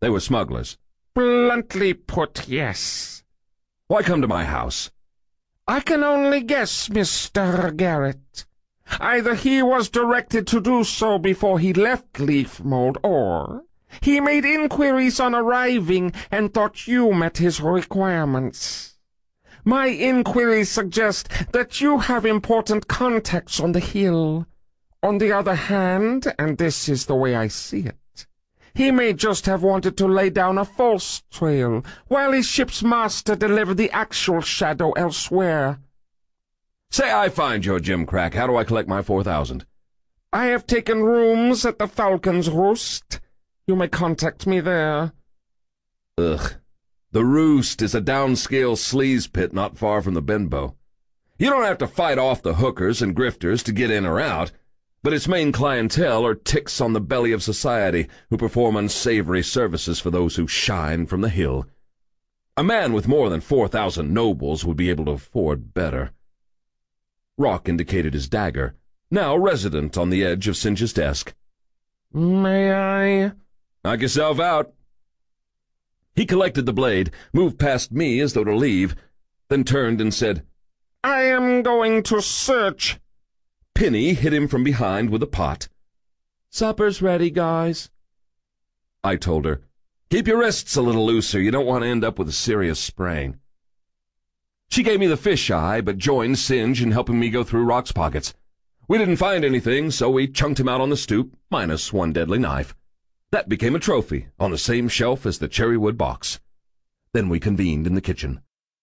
They were smugglers. Bluntly put, yes. Why come to my house? I can only guess, Mr. Garrett. Either he was directed to do so before he left Leafmold, or he made inquiries on arriving and thought you met his requirements. My inquiries suggest that you have important contacts on the hill. On the other hand, and this is the way I see it, he may just have wanted to lay down a false trail while his ship's master delivered the actual shadow elsewhere. Say I find your gimcrack. How do I collect my 4,000? I have taken rooms at the Falcon's Roost. You may contact me there. Ugh. The Roost is a downscale sleaze pit not far from the Benbow. You don't have to fight off the hookers and grifters to get in or out, but its main clientele are ticks on the belly of society who perform unsavory services for those who shine from the hill. A man with more than 4,000 nobles would be able to afford better. Rock indicated his dagger, now resident on the edge of Singe's desk. May I? Knock yourself out. He collected the blade, moved past me as though to leave, then turned and said, I am going to search. Penny hit him from behind with a pot. Supper's ready, guys. I told her, keep your wrists a little looser. You don't want to end up with a serious sprain. She gave me the fisheye, but joined Singe in helping me go through Rock's pockets. We didn't find anything, so we chunked him out on the stoop, minus one deadly knife. That became a trophy, on the same shelf as the cherrywood box. Then we convened in the kitchen.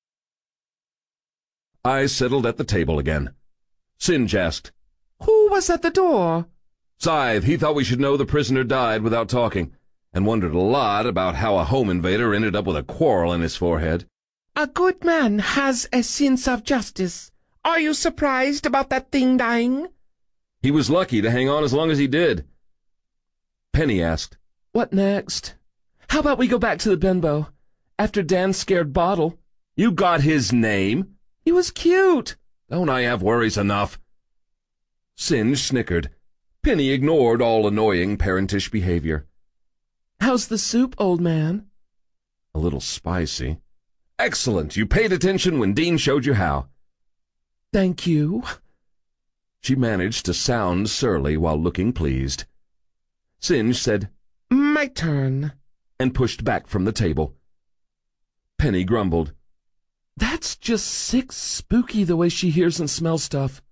I settled at the table again. Singe asked, Who was at the door? Scythe. He thought we should know the prisoner died without talking, and wondered a lot about how a home invader ended up with a quarrel in his forehead. A good man has a sense of justice. Are you surprised about that thing dying? He was lucky to hang on as long as he did. Penny asked, What next? How about we go back to the Benbow? After Dan's scared Bottle. You got his name? He was cute. Don't I have worries enough? Singe snickered. Penny ignored all annoying parentish behavior. How's the soup, old man? A little spicy. Excellent. You paid attention when Dean showed you how. Thank you. She managed to sound surly while looking pleased. Singe said, My turn, and pushed back from the table. Penny grumbled, That's just sick spooky the way she hears and smells stuff.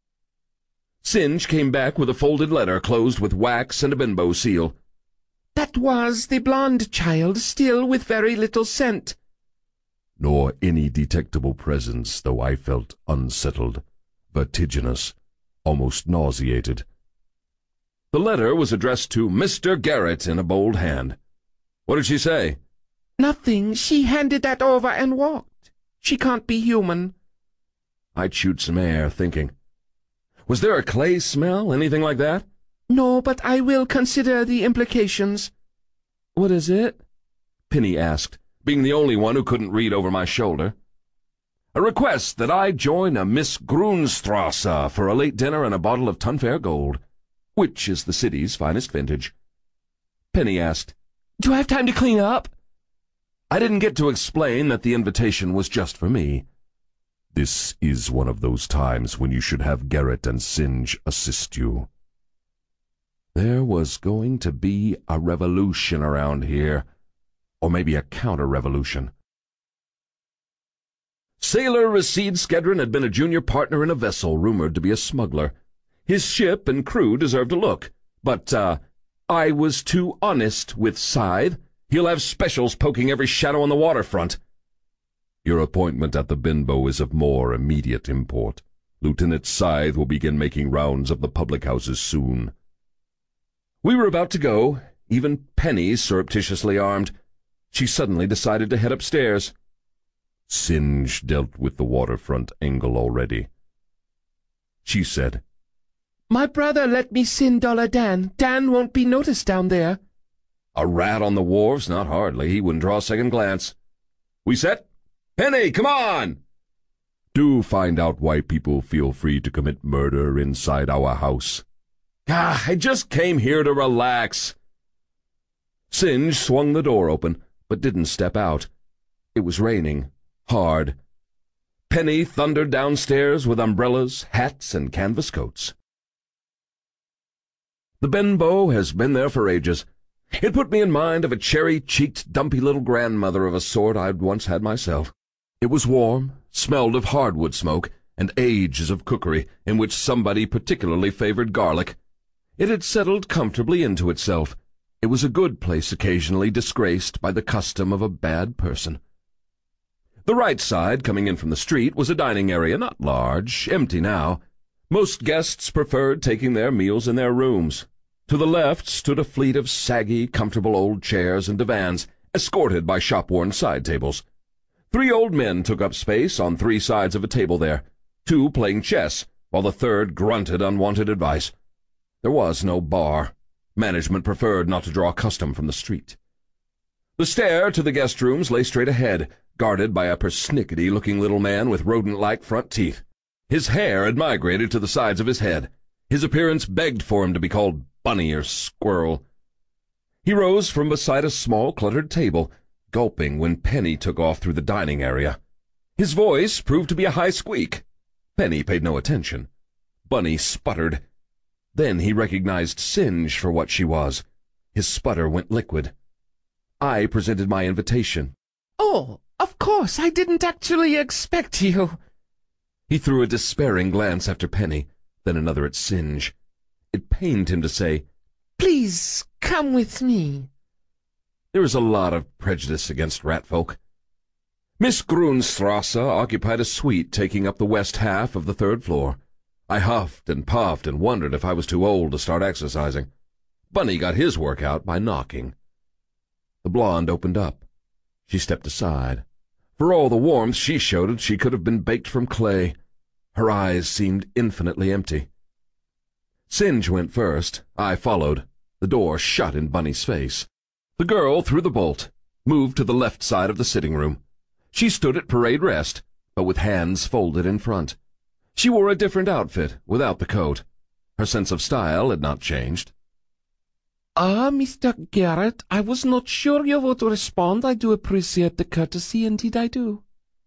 Singe came back with a folded letter closed with wax and a Benbow seal. That was the blonde child, still with very little scent. Nor any detectable presence, though I felt unsettled, vertiginous, almost nauseated. The letter was addressed to Mr. Garrett in a bold hand. What did she say? Nothing. She handed that over and walked. She can't be human. I chewed some air, thinking. Was there a clay smell, anything like that? No, but I will consider the implications. What is it? Penny asked, being the only one who couldn't read over my shoulder. A request that I join a Miss Grunstrasse for a late dinner and a bottle of Tunfair Gold, which is the city's finest vintage. Penny asked, Do I have time to clean up? I didn't get to explain that the invitation was just for me. This is one of those times when you should have Garrett and Singe assist you. There was going to be a revolution around here, or maybe a counter-revolution. Sailor Recede Skedron had been a junior partner in a vessel rumored to be a smuggler. His ship and crew deserved a look, but, I was too honest with Scythe. He'll have specials poking every shadow on the waterfront. Your appointment at the Benbow is of more immediate import. Lieutenant Scythe will begin making rounds of the public houses soon. We were about to go, even Penny surreptitiously armed. She suddenly decided to head upstairs. Singe dealt with the waterfront angle already. She said, My brother let me send Dollar Dan. Dan won't be noticed down there. A rat on the wharves? Not hardly. He wouldn't draw a second glance. We set? Penny, come on! Do find out why people feel free to commit murder inside our house. I just came here to relax. Singe swung the door open, but didn't step out. It was raining, hard. Penny thundered downstairs with umbrellas, hats, and canvas coats. The Benbow has been there for ages. It put me in mind of a cherry-cheeked, dumpy little grandmother of a sort I'd once had myself. It was warm, smelled of hardwood smoke, and ages of cookery in which somebody particularly favored garlic. It had settled comfortably into itself. It was a good place occasionally disgraced by the custom of a bad person. The right side, coming in from the street, was a dining area, not large, empty now. Most guests preferred taking their meals in their rooms. To the left stood a fleet of saggy, comfortable old chairs and divans, escorted by shop-worn side tables. 3 old men took up space on 3 sides of a table there, 2 playing chess, while the third grunted unwanted advice. There was no bar. Management preferred not to draw custom from the street. The stair to the guest rooms lay straight ahead, guarded by a persnickety-looking little man with rodent-like front teeth. His hair had migrated to the sides of his head. His appearance begged for him to be called Bunny or Squirrel. He rose from beside a small, cluttered table, gulping when Penny took off through the dining area. His voice proved to be a high squeak. Penny paid no attention. Bunny sputtered. Then he recognized Singe for what she was. His sputter went liquid. I presented my invitation. "Oh, of course, I didn't actually expect you." He threw a despairing glance after Penny, then another at Singe. It pained him to say, "Please, come with me." There is a lot of prejudice against rat-folk. Miss Grunstrasse occupied a suite taking up the west half of the 3rd floor. I huffed and puffed and wondered if I was too old to start exercising. Bunny got his work out by knocking. The blonde opened up. She stepped aside. For all the warmth she showed, she could have been baked from clay. Her eyes seemed infinitely empty. Singe went first. I followed. The door shut in Bunny's face. The girl threw the bolt, moved to the left side of the sitting room. She stood at parade rest, but with hands folded in front. She wore a different outfit, without the coat. Her sense of style had not changed. Mr. Garrett, I was not sure you would respond. I do appreciate the courtesy, indeed I do."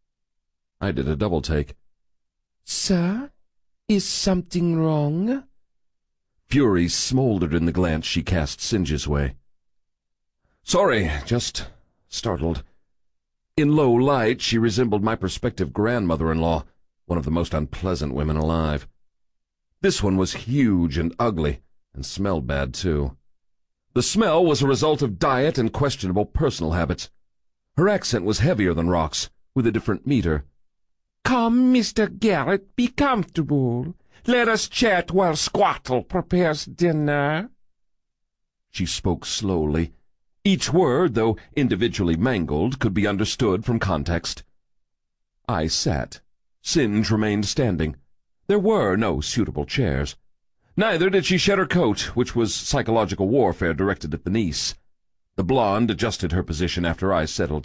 I did a double take. "Sir, is something wrong?" Fury smoldered in the glance she cast Singe's way. "Sorry, just startled." In low light, she resembled my prospective grandmother-in-law, one of the most unpleasant women alive. This one was huge and ugly, and smelled bad, too. The smell was a result of diet and questionable personal habits. Her accent was heavier than Rock's, with a different meter. "Come, Mr. Garrett, be comfortable. Let us chat while Squattle prepares dinner." She spoke slowly. Each word, though individually mangled, could be understood from context. I sat. Singe remained standing. There were no suitable chairs. Neither did she shed her coat, which was psychological warfare directed at the niece. The blonde adjusted her position after I settled.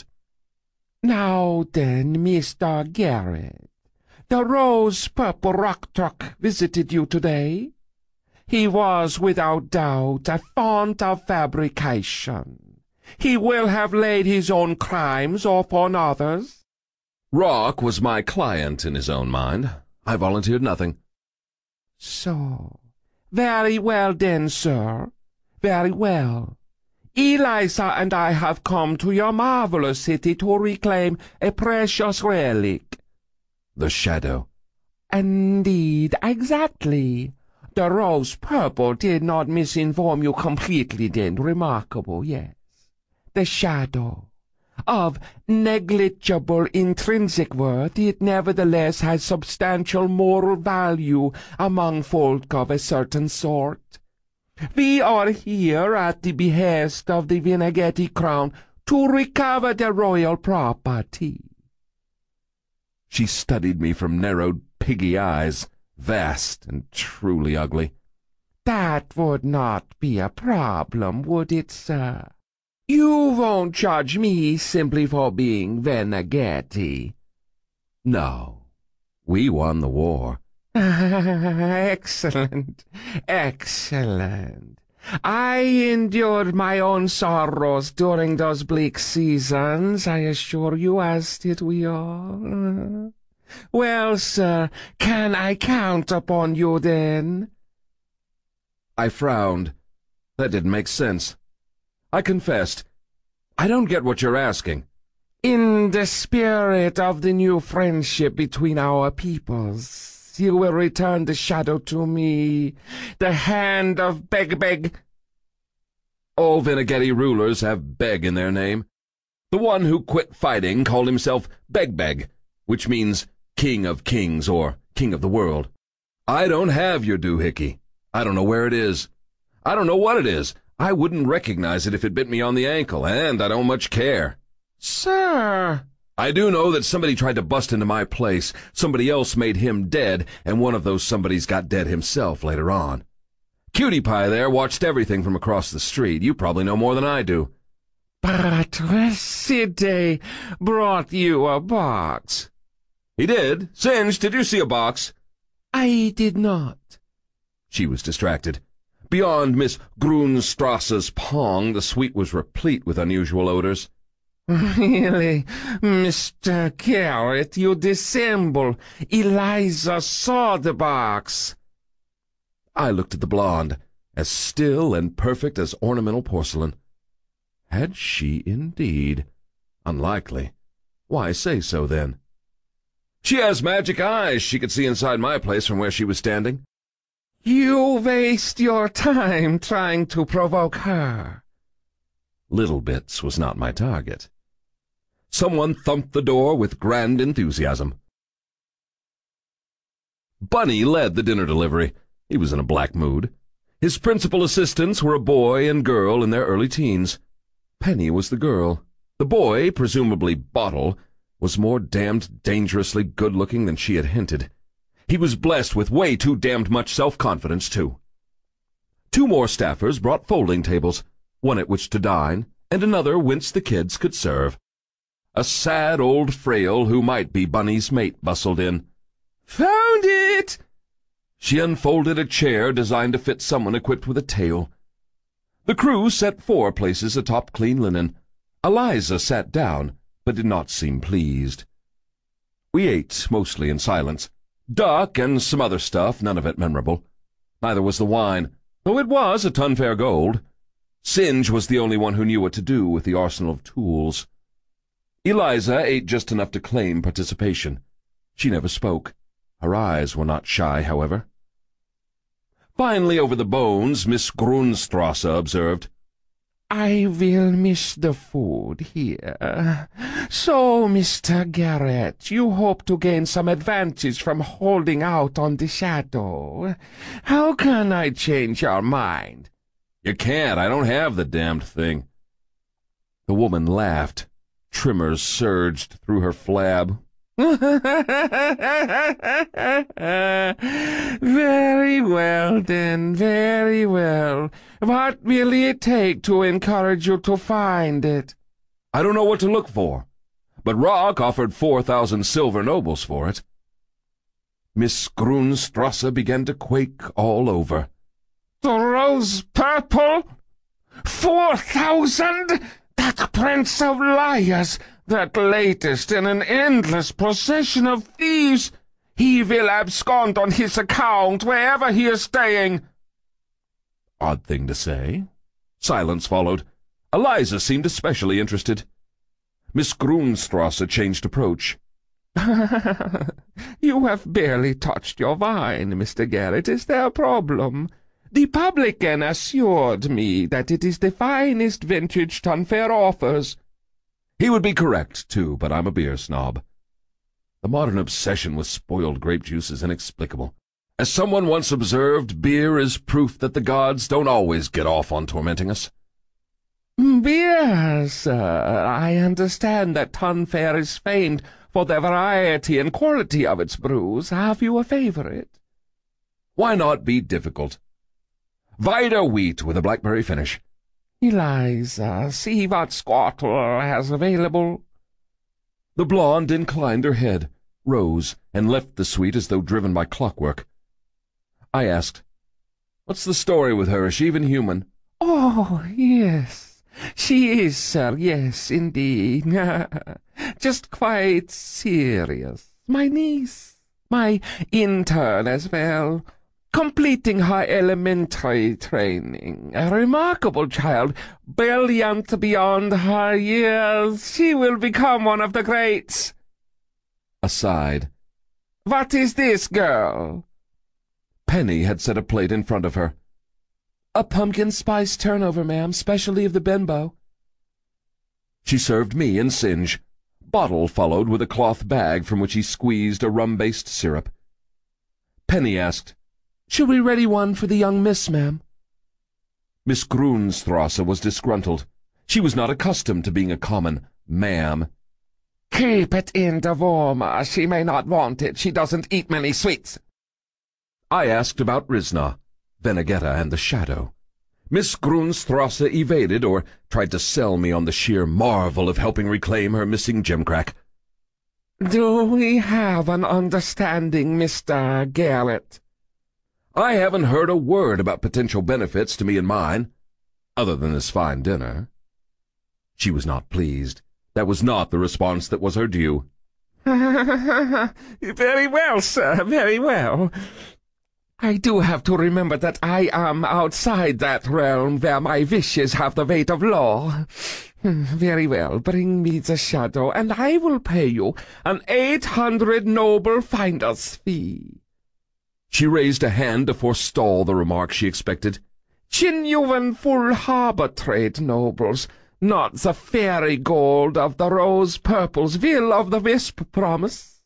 "Now then, Mr. Garrett, the rose-purple rock truck visited you today. He was, without doubt, a font of fabrication. He will have laid his own crimes off on others." Rock was my client in his own mind. I volunteered nothing. "So, very well then, sir. Very well. Eliza and I have come to your marvelous city to reclaim a precious relic." The shadow. "Indeed, exactly. The rose-purple did not misinform you completely then. Remarkable, yes. The shadow. Of negligible intrinsic worth, it nevertheless has substantial moral value among folk of a certain sort. We are here at the behest of the Vineghetti crown to recover the royal property." She studied me from narrowed, piggy eyes, vast and truly ugly. "That would not be a problem, would it, sir? You won't judge me simply for being Vineghetti." No. We won the war. "Excellent, excellent. I endured my own sorrows during those bleak seasons, I assure you, as did we all. Well, sir, can I count upon you, then?" I frowned. That didn't make sense. I confessed. "I don't get what you're asking." "In the spirit of the new friendship between our peoples, you will return the shadow to me, the hand of Beg-Beg." All Venigedi rulers have Beg in their name. The one who quit fighting called himself Beg-Beg, which means King of Kings or King of the World. I don't have your doohickey. I don't know where it is. I don't know what it is. I wouldn't recognize it if it bit me on the ankle, and I don't much care. "Sir!" I do know that somebody tried to bust into my place, somebody else made him dead, and one of those somebodies got dead himself later on. Cutie Pie there watched everything from across the street. You probably know more than I do. "But Reside brought you a box." He did. Singe, did you see a box? "I did not." She was distracted. Beyond Miss Grunstrasse's pong, the suite was replete with unusual odors. "Really, Mr. Garrett, you dissemble. Eliza saw the box." I looked at the blonde, as still and perfect as ornamental porcelain. Had she indeed? Unlikely. Why say so, then? "She has magic eyes. She could see inside my place from where she was standing." "You waste your time trying to provoke her." Little Bits was not my target. Someone thumped the door with grand enthusiasm. Bunny led the dinner delivery. He was in a black mood. His principal assistants were a boy and girl in their early teens. Penny was the girl. The boy, presumably Bottle, was more damned dangerously good-looking than she had hinted. He was blessed with way too damned much self-confidence, too. Two more staffers brought folding tables, one at which to dine, and another whence the kids could serve. A sad old frail who might be Bunny's mate bustled in. "Found it!" She unfolded a chair designed to fit someone equipped with a tail. The crew set 4 places atop clean linen. Eliza sat down, but did not seem pleased. We ate, mostly in silence. Duck and some other stuff, none of it memorable. Neither was the wine, though it was a ton fair gold. Singe was the only one who knew what to do with the arsenal of tools. Eliza ate just enough to claim participation. She never spoke. Her eyes were not shy, however. Finally, over the bones, Miss Grunstrasse observed, "I will miss the food here. So, Mr. Garrett, you hope to gain some advantage from holding out on the shadow. How can I change your mind?" "You can't. I don't have the damned thing." The woman laughed. Tremors surged through her flab. "Very well, then, very well. What will it take to encourage you to find it?" "I don't know what to look for, but Rock offered 4,000 silver nobles for it." Miss Grunstrasse began to quake all over. "The rose purple? 4,000? That prince of liars! That latest in an endless procession of thieves! He will abscond on his account wherever he is staying." Odd thing to say. Silence followed. Eliza seemed especially interested. Miss Grunstrasse changed approach. "You have barely touched your wine, Mr. Garrett. Is there a problem? The publican assured me that it is the finest vintage Tunfair offers." He would be correct, too, but I'm a beer snob. The modern obsession with spoiled grape juice is inexplicable. As someone once observed, beer is proof that the gods don't always get off on tormenting us. "Beer, sir. I understand that Tunfair is famed for the variety and quality of its brews. Have you a favorite?" Why not be difficult? Vida wheat with a blackberry finish. "Eliza, see what Squattle has available." The blonde inclined her head, rose, and left the suite as though driven by clockwork. I asked, "What's the story with her? Is she even human?" Oh, yes. She is, sir, yes, indeed. Just quite serious. My niece, my intern as well, completing her elementary training. A remarkable child, brilliant beyond her years. She will become one of the greats. Aside. What is this, girl? Penny had set a plate in front of her. A pumpkin spice turnover, ma'am, specialty of the Benbow. She served me and Singe. Bottle followed with a cloth bag from which he squeezed a rum-based syrup. Penny asked, "Should we ready one for the young miss, ma'am?" Miss Grunstrasse was disgruntled. She was not accustomed to being a common ma'am. "Keep it in the warmer. She may not want it. She doesn't eat many sweets." I asked about Rizna, Venegetta, and the Shadow. Miss Grunstrasse evaded or tried to sell me on the sheer marvel of helping reclaim her missing gimcrack. "Do we have an understanding, Mr. Garrett?" I haven't heard a word about potential benefits to me and mine, other than this fine dinner. She was not pleased. That was not the response that was her due. "Very well, sir, very well. I do have to remember that I am outside that realm where my wishes have the weight of law. Very well, bring me the Shadow, and I will pay you an 800 noble finder's fee." She raised a hand to forestall the remark she expected. "Genuine full harbor trade nobles, not the fairy gold of the rose-purples will of the wisp promise."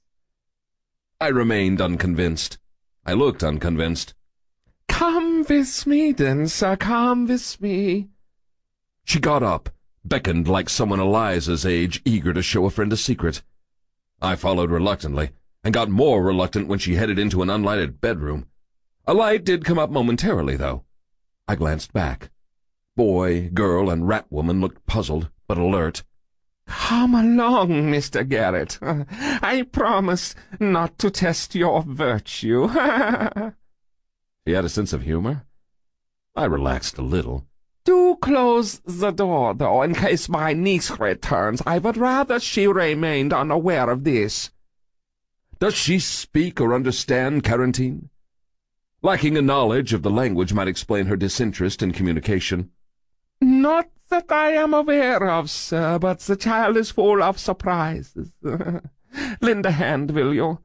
I remained unconvinced. I looked unconvinced. "Come with me, then, sir, come with me." She got up, beckoned like someone Eliza's age, eager to show a friend a secret. I followed reluctantly, and got more reluctant when she headed into an unlighted bedroom. A light did come up momentarily, though. I glanced back. Boy, girl, and rat woman looked puzzled, but alert. "Come along, Mr. Garrett. I promise not to test your virtue." He had a sense of humor. I relaxed a little. "Do close the door, though, in case my niece returns. I would rather she remained unaware of this." Does she speak or understand Carantine? Lacking a knowledge of the language might explain her disinterest in communication. "Not that I am aware of, sir, but the child is full of surprises. Lend a hand, will you?"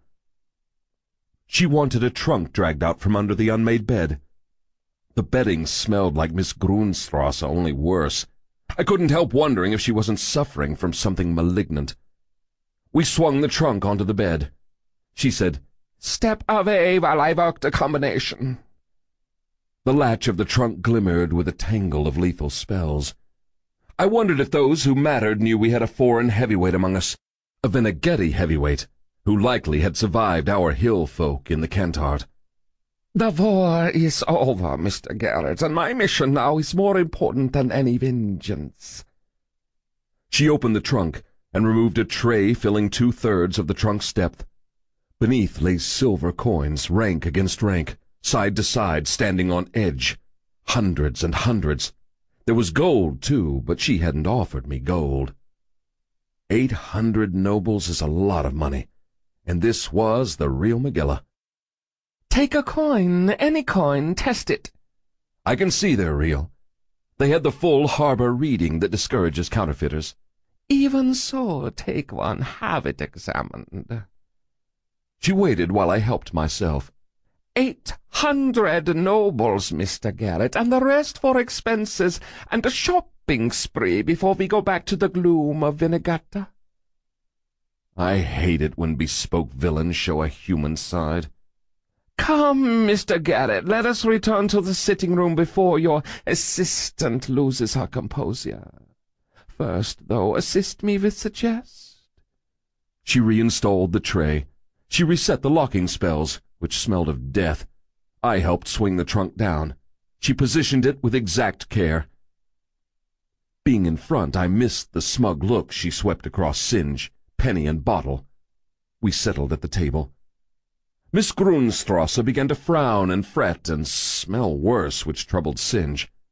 She wanted a trunk dragged out from under the unmade bed. The bedding smelled like Miss Grunstrasse, only worse. I couldn't help wondering if she wasn't suffering from something malignant. We swung the trunk onto the bed. She said, "Step away while I work the combination." The latch of the trunk glimmered with a tangle of lethal spells. I wondered if those who mattered knew we had a foreign heavyweight among us, a Veneghetti heavyweight, who likely had survived our hill folk in the Cantart. "The war is over, Mr. Garrett, and my mission now is more important than any vengeance." She opened the trunk and removed a tray filling 2/3 of the trunk's depth. Beneath lay silver coins, rank against rank, side to side, standing on edge. Hundreds and hundreds. There was gold, too, but she hadn't offered me gold. 800 nobles is a lot of money, and this was the real Megillah. "Take a coin, any coin, test it." I can see they're real. They had the full harbor reading that discourages counterfeiters. "Even so, take one, have it examined." She waited while I helped myself. 800 nobles, Mr. Garrett, and the rest for expenses and a shopping spree before we go back to the gloom of Venegetta. I hate it when bespoke villains show a human side. "Come, Mr. Garrett, let us return to the sitting-room before your assistant loses her composure. First, though, assist me with the chest." She reinstalled the tray. She reset the locking spells, which smelled of death. I helped swing the trunk down. She positioned it with exact care. Being in front, I missed the smug look she swept across Singe, Penny, and Bottle. We settled at the table. Miss Grunstrasse began to frown and fret and smell worse, which troubled Singe.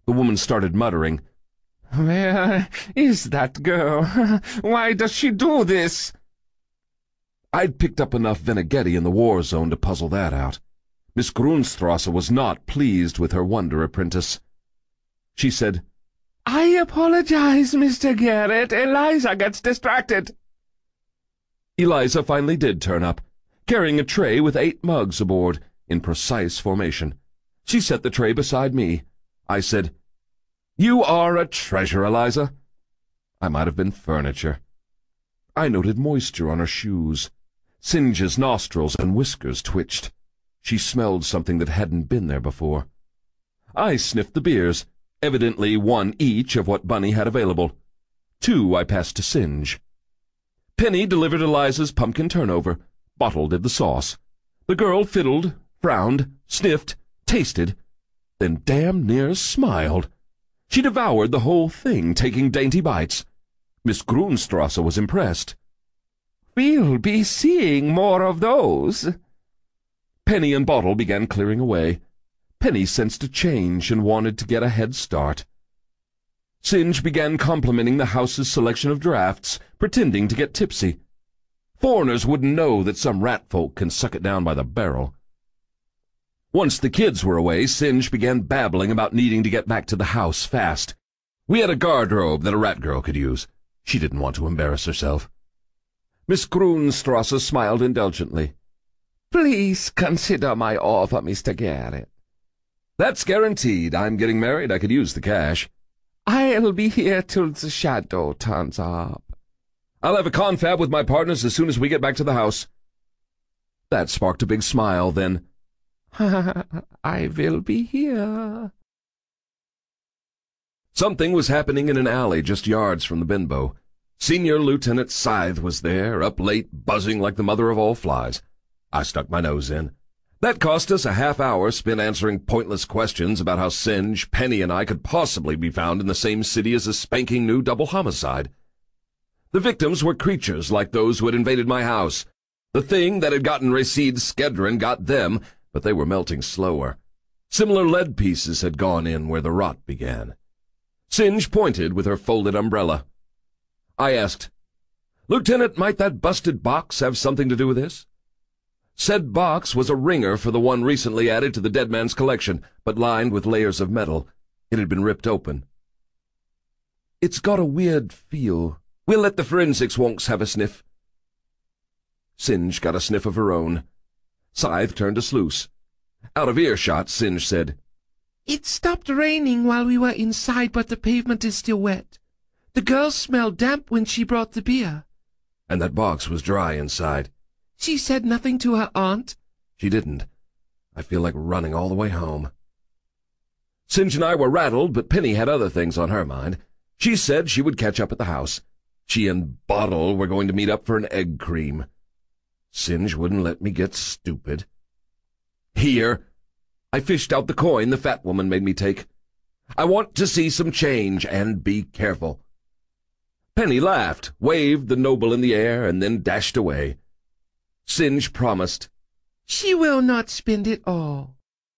The woman started muttering. "Where is that girl? Why does she do this?" I'd picked up enough Veneghetti in the war zone to puzzle that out. Miss Grunstrasse was not pleased with her wonder apprentice. She said, "I apologize, Mr. Garrett. Eliza gets distracted." Eliza finally did turn up, carrying a tray with 8 mugs aboard, in precise formation. She set the tray beside me. I said, "You are a treasure, Eliza." I might have been furniture. I noted moisture on her shoes. Singe's nostrils and whiskers twitched. She smelled something that hadn't been there before. I sniffed the beers, evidently 1 each of what Bunny had available. 2 I passed to Singe. Penny delivered Eliza's pumpkin turnover. Bottle did the sauce. The girl fiddled, frowned, sniffed, tasted, then damn near smiled. She devoured the whole thing, taking dainty bites. Miss Grunstrasse was impressed. "We'll be seeing more of those." Penny and Bottle began clearing away. Penny sensed a change and wanted to get a head start. Singe began complimenting the house's selection of drafts, pretending to get tipsy. Foreigners wouldn't know that some rat folk can suck it down by the barrel. Once the kids were away, Singe began babbling about needing to get back to the house fast. We had a garderobe that a rat girl could use. She didn't want to embarrass herself. Miss Grunstrasse smiled indulgently. "Please consider my offer, Mr. Garrett." "That's guaranteed. I'm getting married. I could use the cash." "I'll be here till the shadow turns up." "I'll have a confab with my partners as soon as we get back to the house." That sparked a big smile, then, "I will be here." Something was happening in an alley just yards from the Benbow. Senior Lieutenant Scythe was there, up late, buzzing like the mother of all flies. I stuck my nose in. That cost us a half hour spent answering pointless questions about how Singe, Penny, and I could possibly be found in the same city as a spanking new double homicide. The victims were creatures like those who had invaded my house. The thing that had gotten Recede Skedron got them, but they were melting slower. Similar lead pieces had gone in where the rot began. Singe pointed with her folded umbrella. I asked, "Lieutenant, might that busted box have something to do with this?" Said box was a ringer for the one recently added to the dead man's collection, but lined with layers of metal. It had been ripped open. "It's got a weird feel. We'll let the forensics wonks have a sniff." Singe got a sniff of her own. Scythe turned us loose. Out of earshot, Singe said, "It stopped raining while we were inside, but the pavement is still wet. The girl smelled damp when she brought the beer." "And that box was dry inside." "She said nothing to her aunt?" "She didn't. I feel like running all the way home." Singe and I were rattled, but Penny had other things on her mind. She said she would catch up at the house. She and Bottle were going to meet up for an egg cream. Singe wouldn't let me get stupid. "Here." I fished out the coin the fat woman made me take. "I want to see some change, and be careful." Penny laughed, waved the noble in the air, and then dashed away. Singe promised, "She will not spend it all."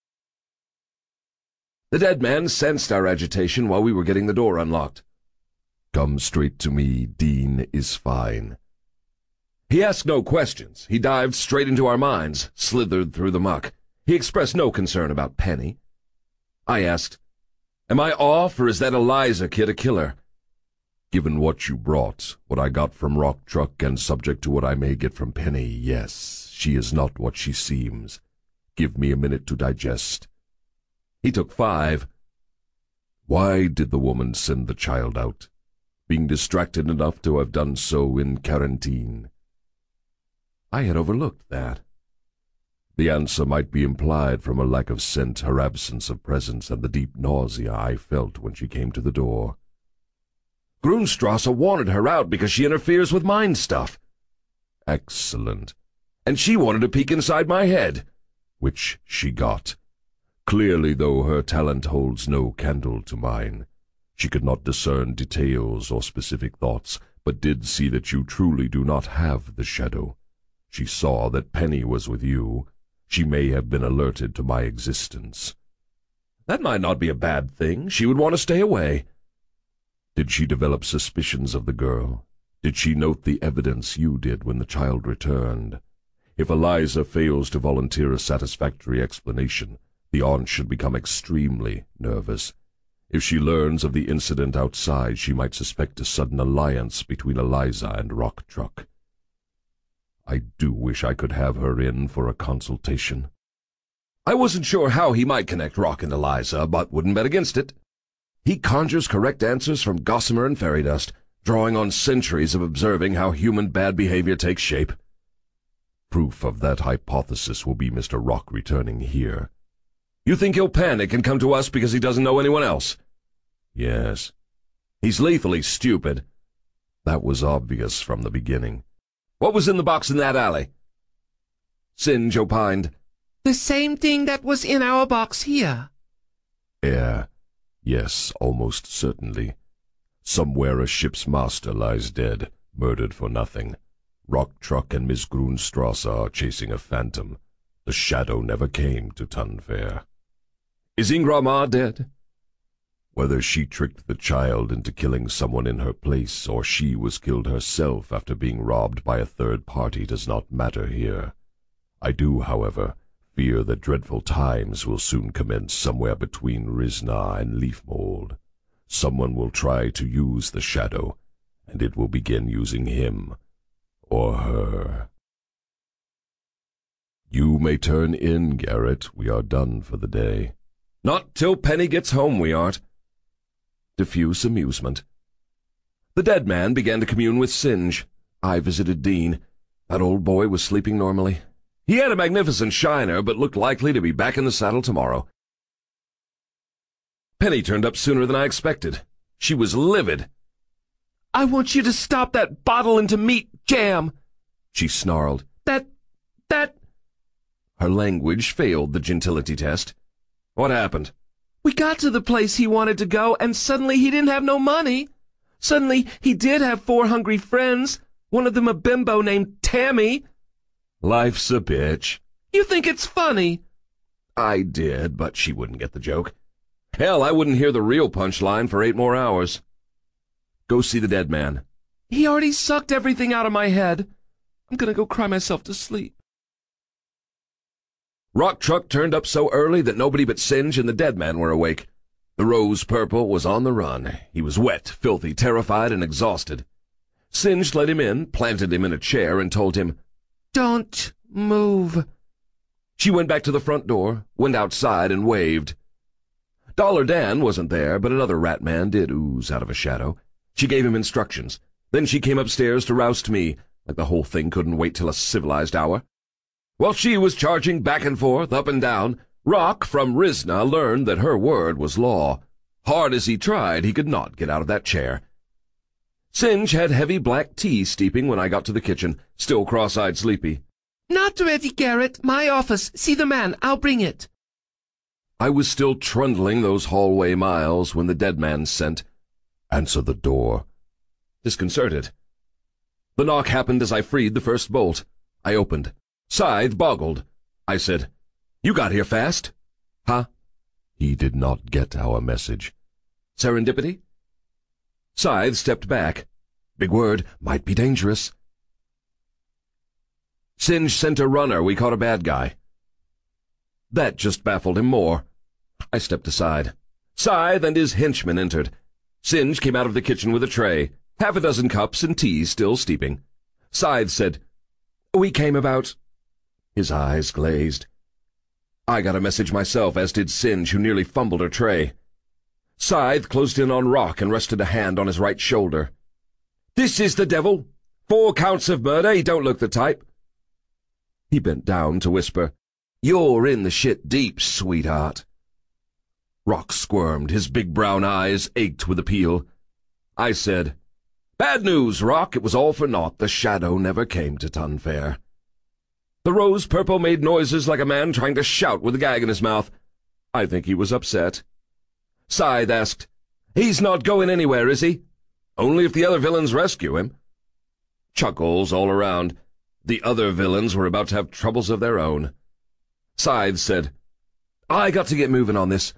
The dead man sensed our agitation while we were getting the door unlocked. "Come straight to me. Dean is fine." He asked no questions. He dived straight into our minds, slithered through the muck. He expressed no concern about Penny. I asked, "Am I off, or is that Eliza kid a killer?" "Given what you brought, what I got from Rock Truck, and subject to what I may get from Penny, yes, she is not what she seems. Give me a minute to digest." He took 5. "Why did the woman send the child out? Being distracted enough to have done so in quarantine?" I had overlooked that. "The answer might be implied from her lack of scent, her absence of presence, and the deep nausea I felt when she came to the door." "Grunstrasse wanted her out because she interferes with mind stuff." "Excellent." "And she wanted to peek inside my head." "Which she got. Clearly, though, her talent holds no candle to mine. She could not discern details or specific thoughts, but did see that you truly do not have the shadow. She saw that Penny was with you. She may have been alerted to my existence." That might not be a bad thing. She would want to stay away. Did she develop suspicions of the girl? Did she note the evidence you did when the child returned? If Eliza fails to volunteer a satisfactory explanation, the aunt should become extremely nervous. If she learns of the incident outside, she might suspect a sudden alliance between Eliza and Rock Truck. I do wish I could have her in for a consultation. I wasn't sure how he might connect Rock and Eliza, but wouldn't bet against it. He conjures correct answers from gossamer and fairy dust, drawing on centuries of observing how human bad behavior takes shape. Proof of that hypothesis will be Mr. Rock returning here. You think he'll panic and come to us because he doesn't know anyone else? Yes. He's lethally stupid. That was obvious from the beginning. What was in the box in that alley? Singe opined. The same thing that was in our box here. Air. Yes, almost certainly. Somewhere a ship's master lies dead, murdered for nothing. Rock Truck and Miss Grunstrasse are chasing a phantom. The shadow never came to Tunfair. Is Ingramar dead? Whether she tricked the child into killing someone in her place or she was killed herself after being robbed by a third party does not matter here. I do, however, fear that dreadful times will soon commence somewhere between Rizna and Leafmold. Someone will try to use the shadow, and it will begin using him or her. You may turn in, Garrett. We are done for the day. Not till Penny gets home, we aren't. Diffuse amusement. The dead man began to commune with Singe. I visited Dean. That old boy was sleeping normally. He had a magnificent shiner, but looked likely to be back in the saddle tomorrow. Penny turned up sooner than I expected. She was livid. I want you to stop that bottle into meat jam, she snarled. That... Her language failed the gentility test. What happened? We got to the place he wanted to go, and suddenly he didn't have no money. Suddenly he did have 4 hungry friends, one of them a bimbo named Tammy. Life's a bitch. You think it's funny? I did, but she wouldn't get the joke. Hell, I wouldn't hear the real punchline for 8 more hours. Go see the dead man. He already sucked everything out of my head. I'm gonna go cry myself to sleep. Rock Truck turned up so early that nobody but Singe and the dead man were awake. The Rose Purple was on the run. He was wet, filthy, terrified, and exhausted. Singe let him in, planted him in a chair, and told him, Don't move. She went back to the front door, went outside, and waved. Dollar Dan wasn't there, but another rat man did ooze out of a shadow. She gave him instructions. Then she came upstairs to roust me, like the whole thing couldn't wait till a civilized hour. While she was charging back and forth, up and down, Rock from Rizna learned that her word was law. Hard as he tried, he could not get out of that chair. Singe had heavy black tea steeping when I got to the kitchen, still cross-eyed sleepy. Not ready, Garrett. My office. See the man. I'll bring it. I was still trundling those hallway miles when the dead man sent, Answer the door. Disconcerted. The knock happened as I freed the first bolt. I opened. Scythe boggled. I said, You got here fast. Huh? He did not get our message. Serendipity? Scythe stepped back. Big word, might be dangerous. Singe sent a runner. We caught a bad guy. That just baffled him more. I stepped aside. Scythe and his henchman entered. Singe came out of the kitchen with a tray, 6 cups and tea still steeping. Scythe said, We came about... His eyes glazed. I got a message myself, as did Singe, who nearly fumbled her tray. Scythe closed in on Rock and rested a hand on his right shoulder. This is the devil. 4 counts of murder. He don't look the type. He bent down to whisper, You're in the shit deep, sweetheart. Rock squirmed. His big brown eyes ached with appeal. I said, Bad news, Rock. It was all for naught. The shadow never came to Tunfair. The Rose Purple made noises like a man trying to shout with a gag in his mouth. I think he was upset. Scythe asked, He's not going anywhere, is he? Only if the other villains rescue him. Chuckles all around. The other villains were about to have troubles of their own. Scythe said, I got to get moving on this.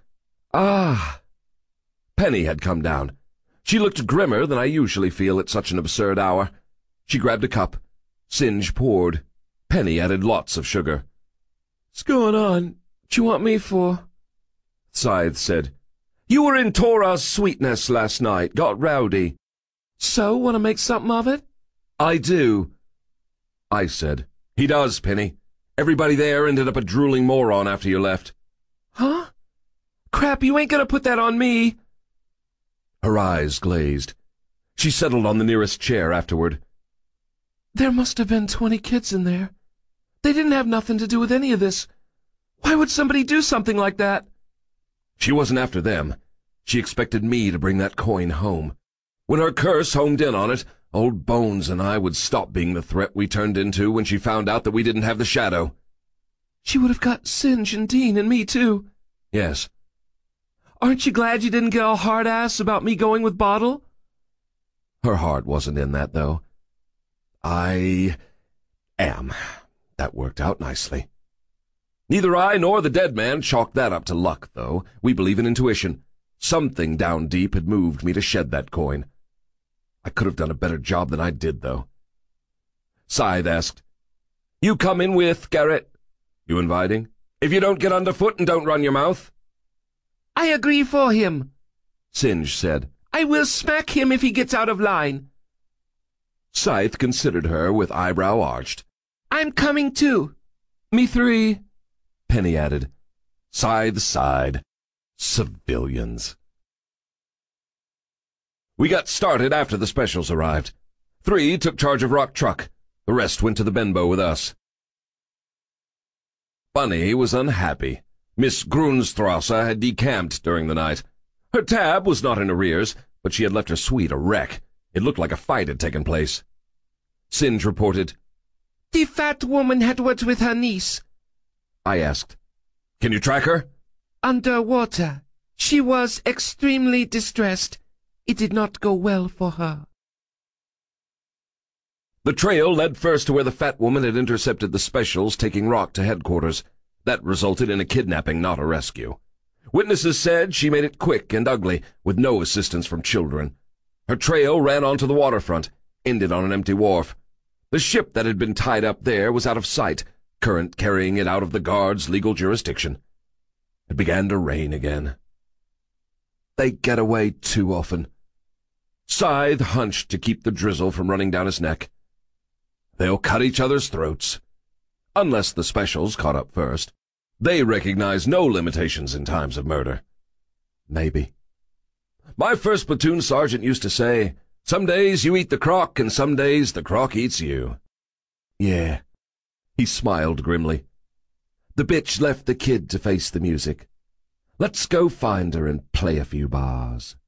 Ah. Penny had come down. She looked grimmer than I usually feel at such an absurd hour. She grabbed a cup. Singe poured. Penny added lots of sugar. "What's going on? What you want me for?" Scythe said, "You were in Torah's sweetness last night. Got rowdy." "So, want to make something of it?" "I do." I said, "He does, Penny. Everybody there ended up a drooling moron after you left." "Huh? Crap, you ain't gonna put that on me." Her eyes glazed. She settled on the nearest chair afterward. "There must have been 20 kids in there. They didn't have nothing to do with any of this. Why would somebody do something like that?" She wasn't after them. She expected me to bring that coin home. When her curse homed in on it, old Bones and I would stop being the threat we turned into when she found out that we didn't have the shadow. "She would have got Singe and Dean and me, too." "Yes." "Aren't you glad you didn't get all hard-ass about me going with Bottle?" Her heart wasn't in that, though. I am. That worked out nicely. Neither I nor the dead man chalked that up to luck, though. We believe in intuition. Something down deep had moved me to shed that coin. I could have done a better job than I did, though. Scythe asked, "You coming with, Garrett? You inviting? If you don't get underfoot and don't run your mouth." "I agree for him," Singe said. "I will smack him if he gets out of line." Scythe considered her with eyebrow arched. "I'm coming too." "Me 3, Penny added. Scythe sighed. Civilians. We got started after the specials arrived. 3 took charge of Rock Truck. The rest went to the Benbow with us. Bunny was unhappy. Miss Grunstrasse had decamped during the night. Her tab was not in arrears, but she had left her suite a wreck. It looked like a fight had taken place. Singe reported, "The fat woman had words with her niece." I asked, "Can you track her?" "Underwater. She was extremely distressed. It did not go well for her." The trail led first to where the fat woman had intercepted the specials taking Rock to headquarters. That resulted in a kidnapping, not a rescue. Witnesses said she made it quick and ugly, with no assistance from children. Her trail ran onto the waterfront, ended on an empty wharf. The ship that had been tied up there was out of sight, current carrying it out of the guard's legal jurisdiction. It began to rain again. They get away too often. Scythe hunched to keep the drizzle from running down his neck. They'll cut each other's throats. Unless the specials caught up first. They recognize no limitations in times of murder. Maybe. My first platoon sergeant used to say, "Some days you eat the croc, and some days the croc eats you." Yeah. He smiled grimly. The bitch left the kid to face the music. Let's go find her and play a few bars.